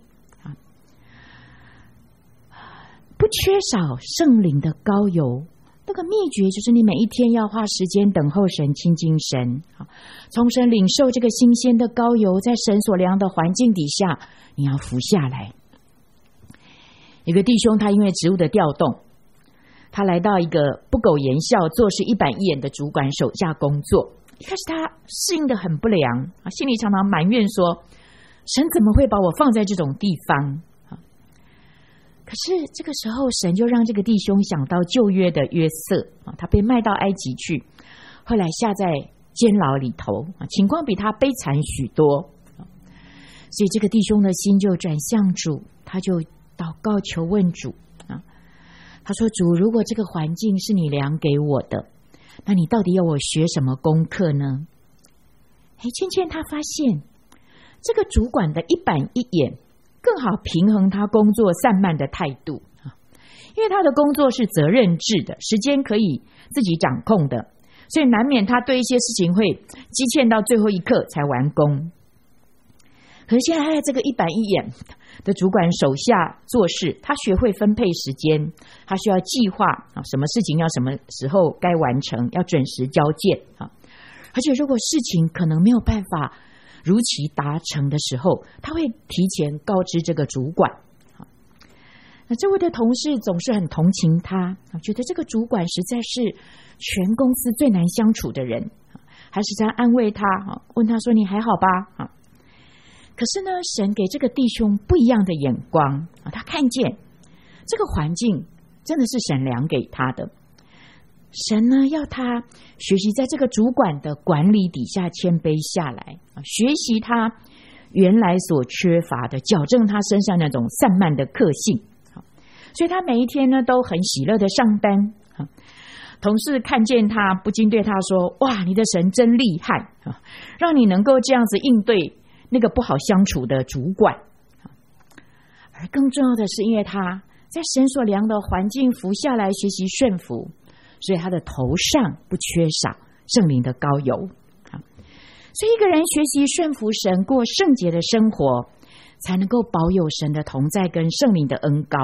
不缺少圣灵的膏油。那个秘诀就是你每一天要花时间等候神、亲近神，从神领受这个新鲜的膏油，在神所量的环境底下，你要服下来。有个弟兄，他因为职务的调动，他来到一个不苟言笑、做事一板一眼的主管手下工作。一开始他适应得很不良，心里常常埋怨说，神怎么会把我放在这种地方？可是这个时候神就让这个弟兄想到旧约的约瑟，他被卖到埃及去，后来下在监牢里头，情况比他悲惨许多，所以这个弟兄的心就转向主，他就祷告求问主，他说，主，如果这个环境是你量给我的，那你到底要我学什么功课呢？哎，渐渐他发现这个主管的一板一眼更好平衡他工作散漫的态度，因为他的工作是责任制的，时间可以自己掌控的，所以难免他对一些事情会积欠到最后一刻才完工。可是现在他在这个一板一眼的主管手下做事，他学会分配时间，他需要计划什么事情要什么时候该完成，要准时交件，而且如果事情可能没有办法如期达成的时候，他会提前告知这个主管。那这位的同事总是很同情他，觉得这个主管实在是全公司最难相处的人，还是在安慰他，问他说，你还好吧？可是呢，神给这个弟兄不一样的眼光，他看见这个环境真的是神量给他的。神呢，要他学习在这个主管的管理底下谦卑下来，学习他原来所缺乏的，矫正他身上那种散漫的个性。所以他每一天呢都很喜乐的上班。同事看见他，不禁对他说，哇，你的神真厉害，让你能够这样子应对那个不好相处的主管。而更重要的是，因为他在神所量的环境服下来，学习顺服，所以他的头上不缺少圣灵的膏油。所以一个人学习顺服神，过圣洁的生活，才能够保有神的同在跟圣灵的恩膏。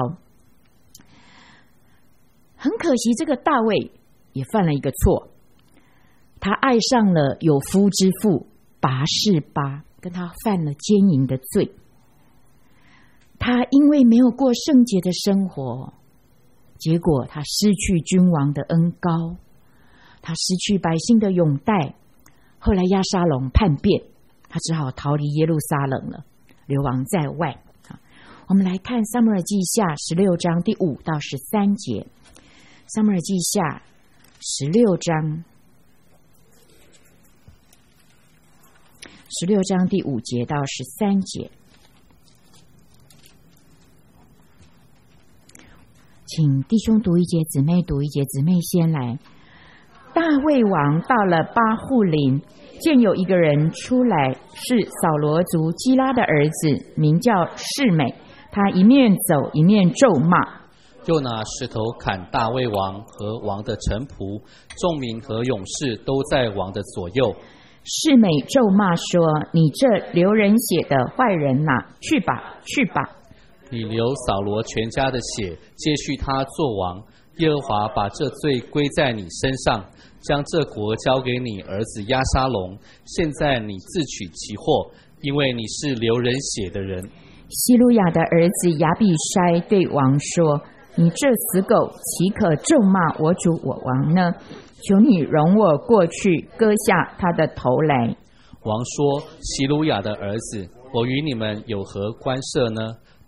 很可惜，这个大卫也犯了一个错，他爱上了有夫之妇拔示巴，跟他犯了奸淫的罪。他因为没有过圣洁的生活，结果他失去君王的恩膏，他失去百姓的拥戴。后来押沙龙叛变，他只好逃离耶路撒冷了，流亡在外。我们来看撒母耳记下十六章第五到十三节。撒母耳记下十六章十六章第五节到十三节，请弟兄读一节，姊妹读一节。姊妹先来。大卫王到了巴户林，见有一个人出来，是扫罗族基拉的儿子，名叫示每。他一面走一面咒骂， 就拿石头砍大卫王和王的臣仆，众民和勇士都在王的左右。 示每咒骂说：你这流人血的坏人哪，去吧去吧！ 你流扫罗全家的血，接续他做王。耶和华把这罪归在你身上，将这国交给你儿子押沙龙。现在你自取其祸，因为你是流人血的人。 希路亚的儿子亚比筛对王说：你这死狗，岂可咒骂我主我王呢？求你容我过去，割下他的头来。 王说：希路亚的儿子，我与你们有何关涉呢？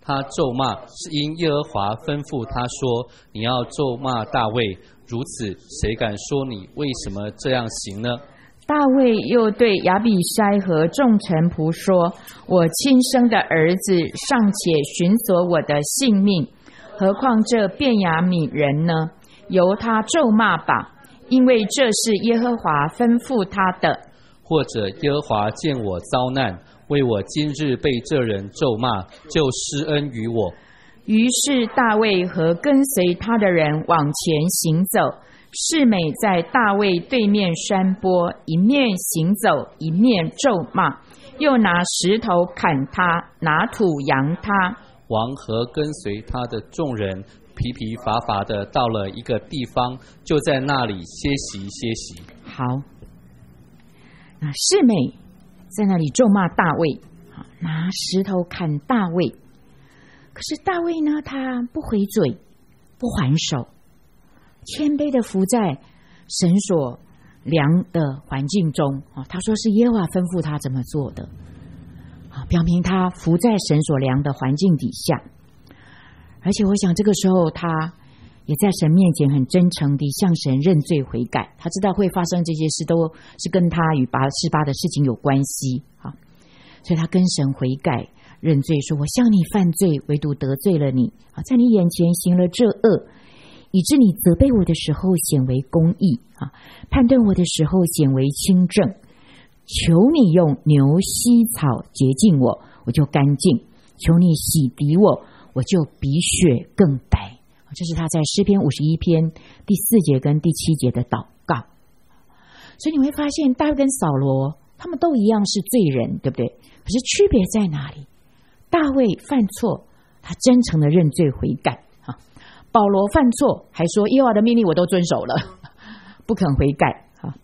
他咒骂，是因耶和华吩咐他说：你要咒骂大卫。如此，谁敢说你为什么这样行呢？ 大卫又对亚比筛和众臣仆说：我亲生的儿子尚且寻索我的性命，何况这便雅悯人呢？由他咒骂吧，因为这是耶和华吩咐他的。 或者耶和华见我遭难，为我今日被这人咒骂，就施恩于我。 于是大卫和跟随他的人往前行走，示每在大卫对面山坡，一面行走，一面咒骂，又拿石头砍他，拿土扬他。 王和跟随他的众人疲疲乏乏的到了一个地方，就在那里歇息歇息。 好，那示每在那里咒骂大卫，拿石头砍大卫。可是大卫呢，他不回嘴，不还手，谦卑的伏在神所量的环境中。他说是耶和华吩咐他怎么做的，表明他伏在神所量的环境底下。而且我想这个时候他也在神面前很真诚地向神认罪悔改，他知道会发生这些事都是跟他与拔示巴的事情有关系，所以他跟神悔改认罪，说我向你犯罪，唯独得罪了你，在你眼前行了这恶，以致你责备我的时候显为公义，判断我的时候显为清正。求你用牛膝草洁净我，我就干净；求你洗涤我，我就比雪更白。这是他在诗篇五十一篇第四节跟第七节的祷告。所以你会发现大卫跟扫罗他们都一样是罪人，对不对？可是区别在哪里？大卫犯错，他真诚的认罪悔改，保罗犯错还说耶和华的命令我都遵守了，不肯悔改。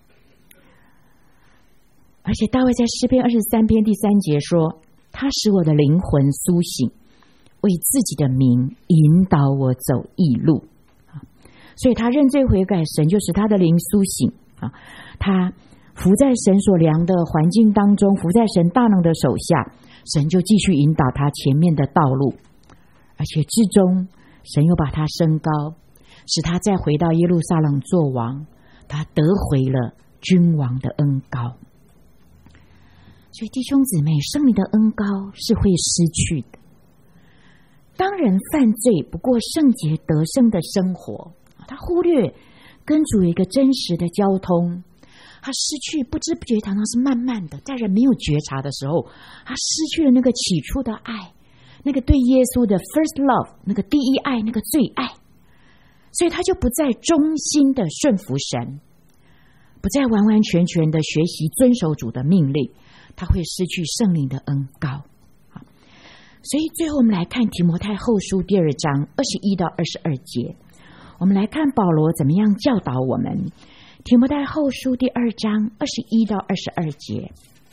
而且大卫在诗篇二十三篇第三节说，他使我的灵魂苏醒，为自己的名引导我走义路。所以他认罪悔改，神就使他的灵苏醒，他伏在神所量的环境当中，伏在神大能的手下，神就继续引导他前面的道路。而且至终神又把他升高，使他再回到耶路撒冷做王，他得回了君王的恩膏。所以弟兄姊妹，圣灵的恩膏是会失去的。当人犯罪不过圣洁得胜的生活，他忽略跟主有一个真实的交通，他失去不知不觉，常常是慢慢的，在人没有觉察的时候，他失去了那个起初的爱，那个对耶稣的 first love， 那个第一爱，那个最爱。所以他就不再忠心的顺服神，不再完完全全的学习遵守主的命令，他会失去圣灵的恩膏。所以最后我们来看提摩太后书第二章二十一到二十二节，我们来看保罗怎么样教导我们。提摩太后书第二章二十一到二十二节，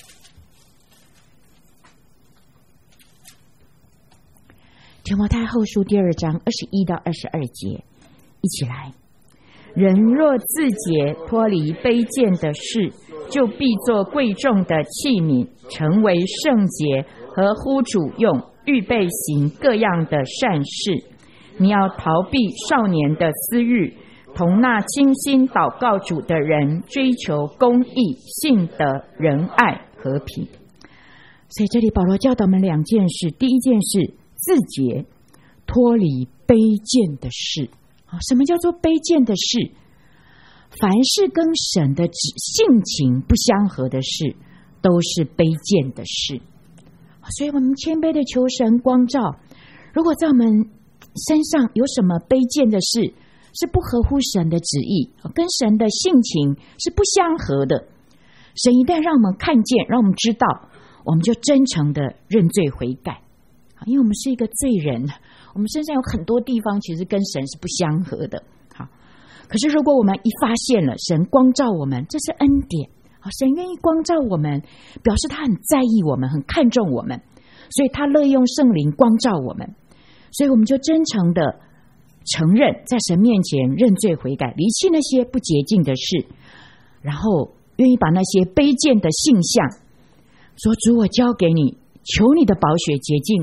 提摩太后书第二章二十一到二十二节，一起来。人若自洁，脱离卑贱的事，就必作贵重的器皿，成为圣洁，合乎主用，预备行各样的善事。你要逃避少年的私欲，同那倾心祷告主的人，追求公义、信德、仁爱、和平。所以这里保罗教导我们两件事，第一件事自洁，脱离卑贱的事。什么叫做卑贱的事？凡是跟神的性情不相合的事，都是卑贱的事。所以我们谦卑的求神光照，如果在我们身上有什么卑贱的事，是不合乎神的旨意，跟神的性情是不相合的，神一旦让我们看见，让我们知道，我们就真诚的认罪悔改。因为我们是一个罪人，我们身上有很多地方其实跟神是不相合的。好，可是如果我们一发现了，神光照我们，这是恩典。神愿意光照我们，表示他很在意我们，很看重我们，所以他乐意用圣灵光照我们。所以我们就真诚的承认，在神面前认罪悔改，离弃那些不洁净的事，然后愿意把那些卑贱的性向说，主，我交给你，求你的宝血洁净我。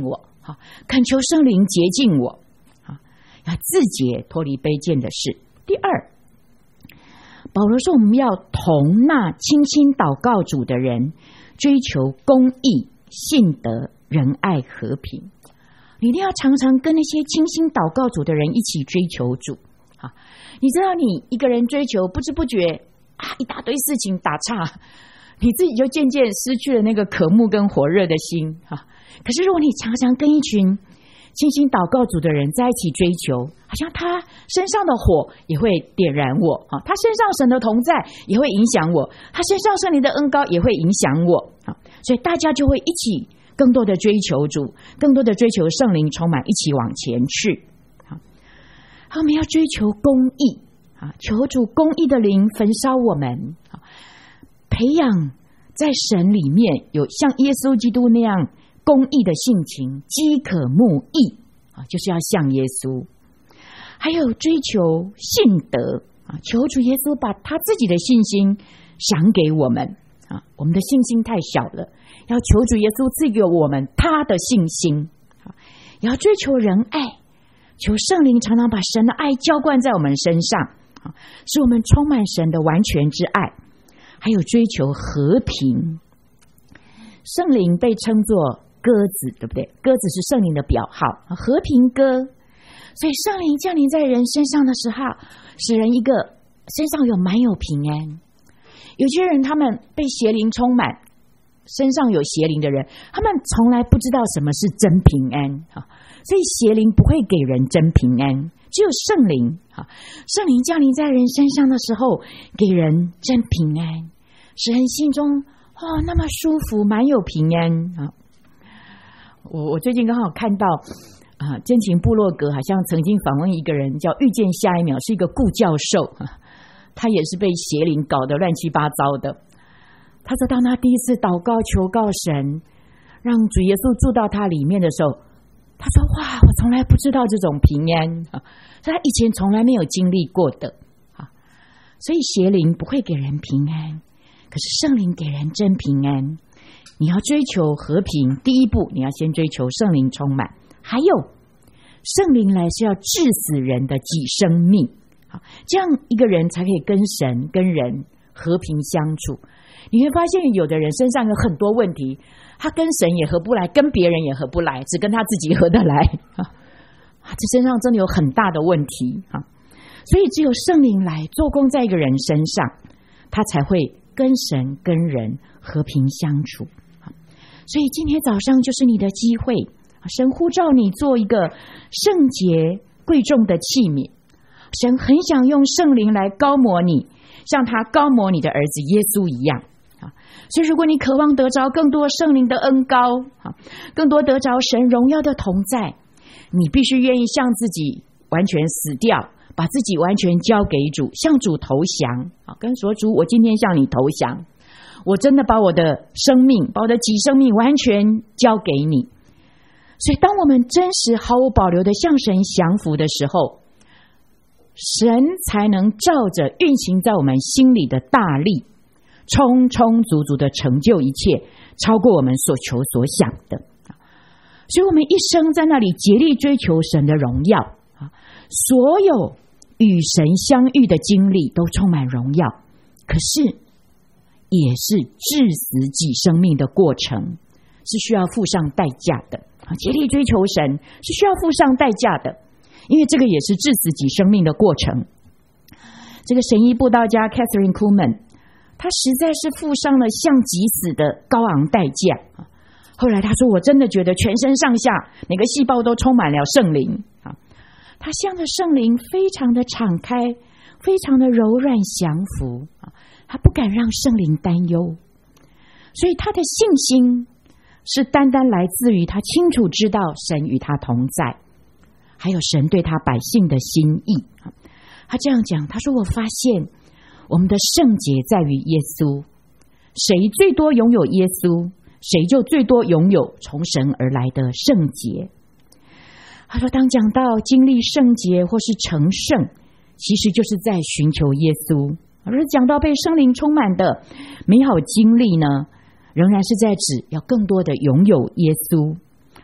好，恳求圣灵洁净我，啊，要自洁脱离卑贱的事。第二，保罗说我们要同那倾心祷告主的人，追求公义、信德、仁爱、和平。你一定要常常跟那些倾心祷告主的人一起追求主。啊，你知道你一个人追求，不知不觉啊，一大堆事情打岔，你自己就渐渐失去了那个渴慕跟火热的心啊。可是如果你常常跟一群倾心祷告主的人在一起追求，好像他身上的火也会点燃我啊，他身上神的同在也会影响我，他身上圣灵的恩膏也会影响我啊，所以大家就会一起更多的追求主，更多的追求圣灵充满，一起往前去。我们要追求公义啊，求主公义的灵焚烧我们啊，培养在神里面有像耶稣基督那样公义的性情，饥渴慕义啊，就是要像耶稣。还有追求信德啊，求主耶稣把他自己的信心赏给我们啊，我们的信心太小了，要求主耶稣赐给我们他的信心啊，也要追求仁爱。求圣灵常常把神的爱浇灌在我们身上，使我们充满神的完全之爱。还有追求和平，圣灵被称作鸽子，对不对？鸽子是圣灵的表号，和平鸽。所以圣灵降临在人身上的时候，使人一个身上有满有平安。有些人他们被邪灵充满，身上有邪灵的人，他们从来不知道什么是真平安，所以邪灵不会给人真平安，只有圣灵，圣灵降临在人身上的时候，给人真平安，使人心中哦那么舒服，满有平安。我我最近刚好看到啊，真情部落格好像曾经访问一个人，叫遇见下一秒，是一个顾教授，他也是被邪灵搞得乱七八糟的。他说当他第一次祷告求告神，让主耶稣住到他里面的时候，他说哇，我从来不知道这种平安，所以他以前从来没有经历过的。所以邪灵不会给人平安，可是圣灵给人真平安。你要追求和平，第一步你要先追求圣灵充满。还有圣灵来是要治死人的己生命，这样一个人才可以跟神跟人和平相处。你会发现有的人身上有很多问题，他跟神也合不来，跟别人也合不来，只跟他自己合得来，这身上真的有很大的问题。所以只有圣灵来做工在一个人身上，他才会跟神跟人和平相处。所以今天早上就是你的机会，神呼召你做一个圣洁贵重的器皿，神很想用圣灵来高摩你，像他高摩你的儿子耶稣一样。所以如果你渴望得着更多圣灵的恩膏，更多得着神荣耀的同在，你必须愿意向自己完全死掉，把自己完全交给主，向主投降，跟说主，我今天向你投降，我真的把我的生命，把我的己生命完全交给你。所以当我们真实毫无保留的向神降服的时候，神才能照着运行在我们心里的大力，充充足足的成就一切，超过我们所求所想的。所以我们一生在那里竭力追求神的荣耀，所有与神相遇的经历都充满荣耀，可是也是致死己生命的过程，是需要付上代价的。竭力追求神是需要付上代价的，因为这个也是致死己生命的过程。这个神医布道家 Catherine Kuhlman， 他实在是付上了像己死的高昂代价。后来他说，我真的觉得全身上下每个细胞都充满了圣灵。他向着圣灵非常的敞开，非常的柔软降服，他不敢让圣灵担忧。所以他的信心是单单来自于他清楚知道神与他同在，还有神对他百姓的心意。他这样讲，他说我发现我们的圣洁在于耶稣，谁最多拥有耶稣，谁就最多拥有从神而来的圣洁。他说当讲到经历圣洁或是成圣，其实就是在寻求耶稣。而讲到被圣灵充满的美好经历呢，仍然是在指要更多的拥有耶稣，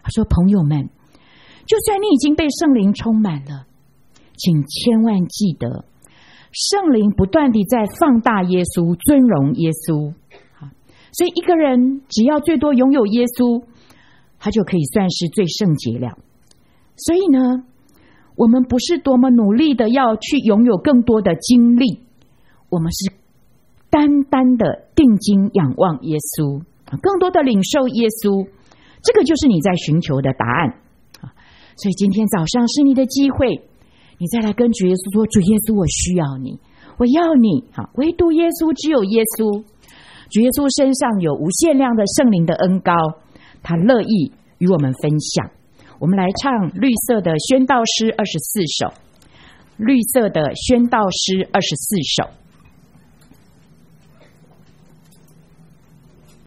他说朋友们，就算你已经被圣灵充满了，请千万记得圣灵不断地在放大耶稣，尊荣耶稣。所以一个人只要最多拥有耶稣，他就可以算是最圣洁了。所以呢，我们不是多么努力的要去拥有更多的经历，我们是单单的定睛仰望耶稣，更多的领受耶稣，这个就是你在寻求的答案。所以今天早上是你的机会，你再来跟主耶稣说，主耶稣，我需要你，我要你，唯独耶稣，只有耶稣。主耶稣身上有无限量的圣灵的恩膏，他乐意与我们分享。我们来唱绿色的宣道诗二十四首，绿色的宣道诗二十四首。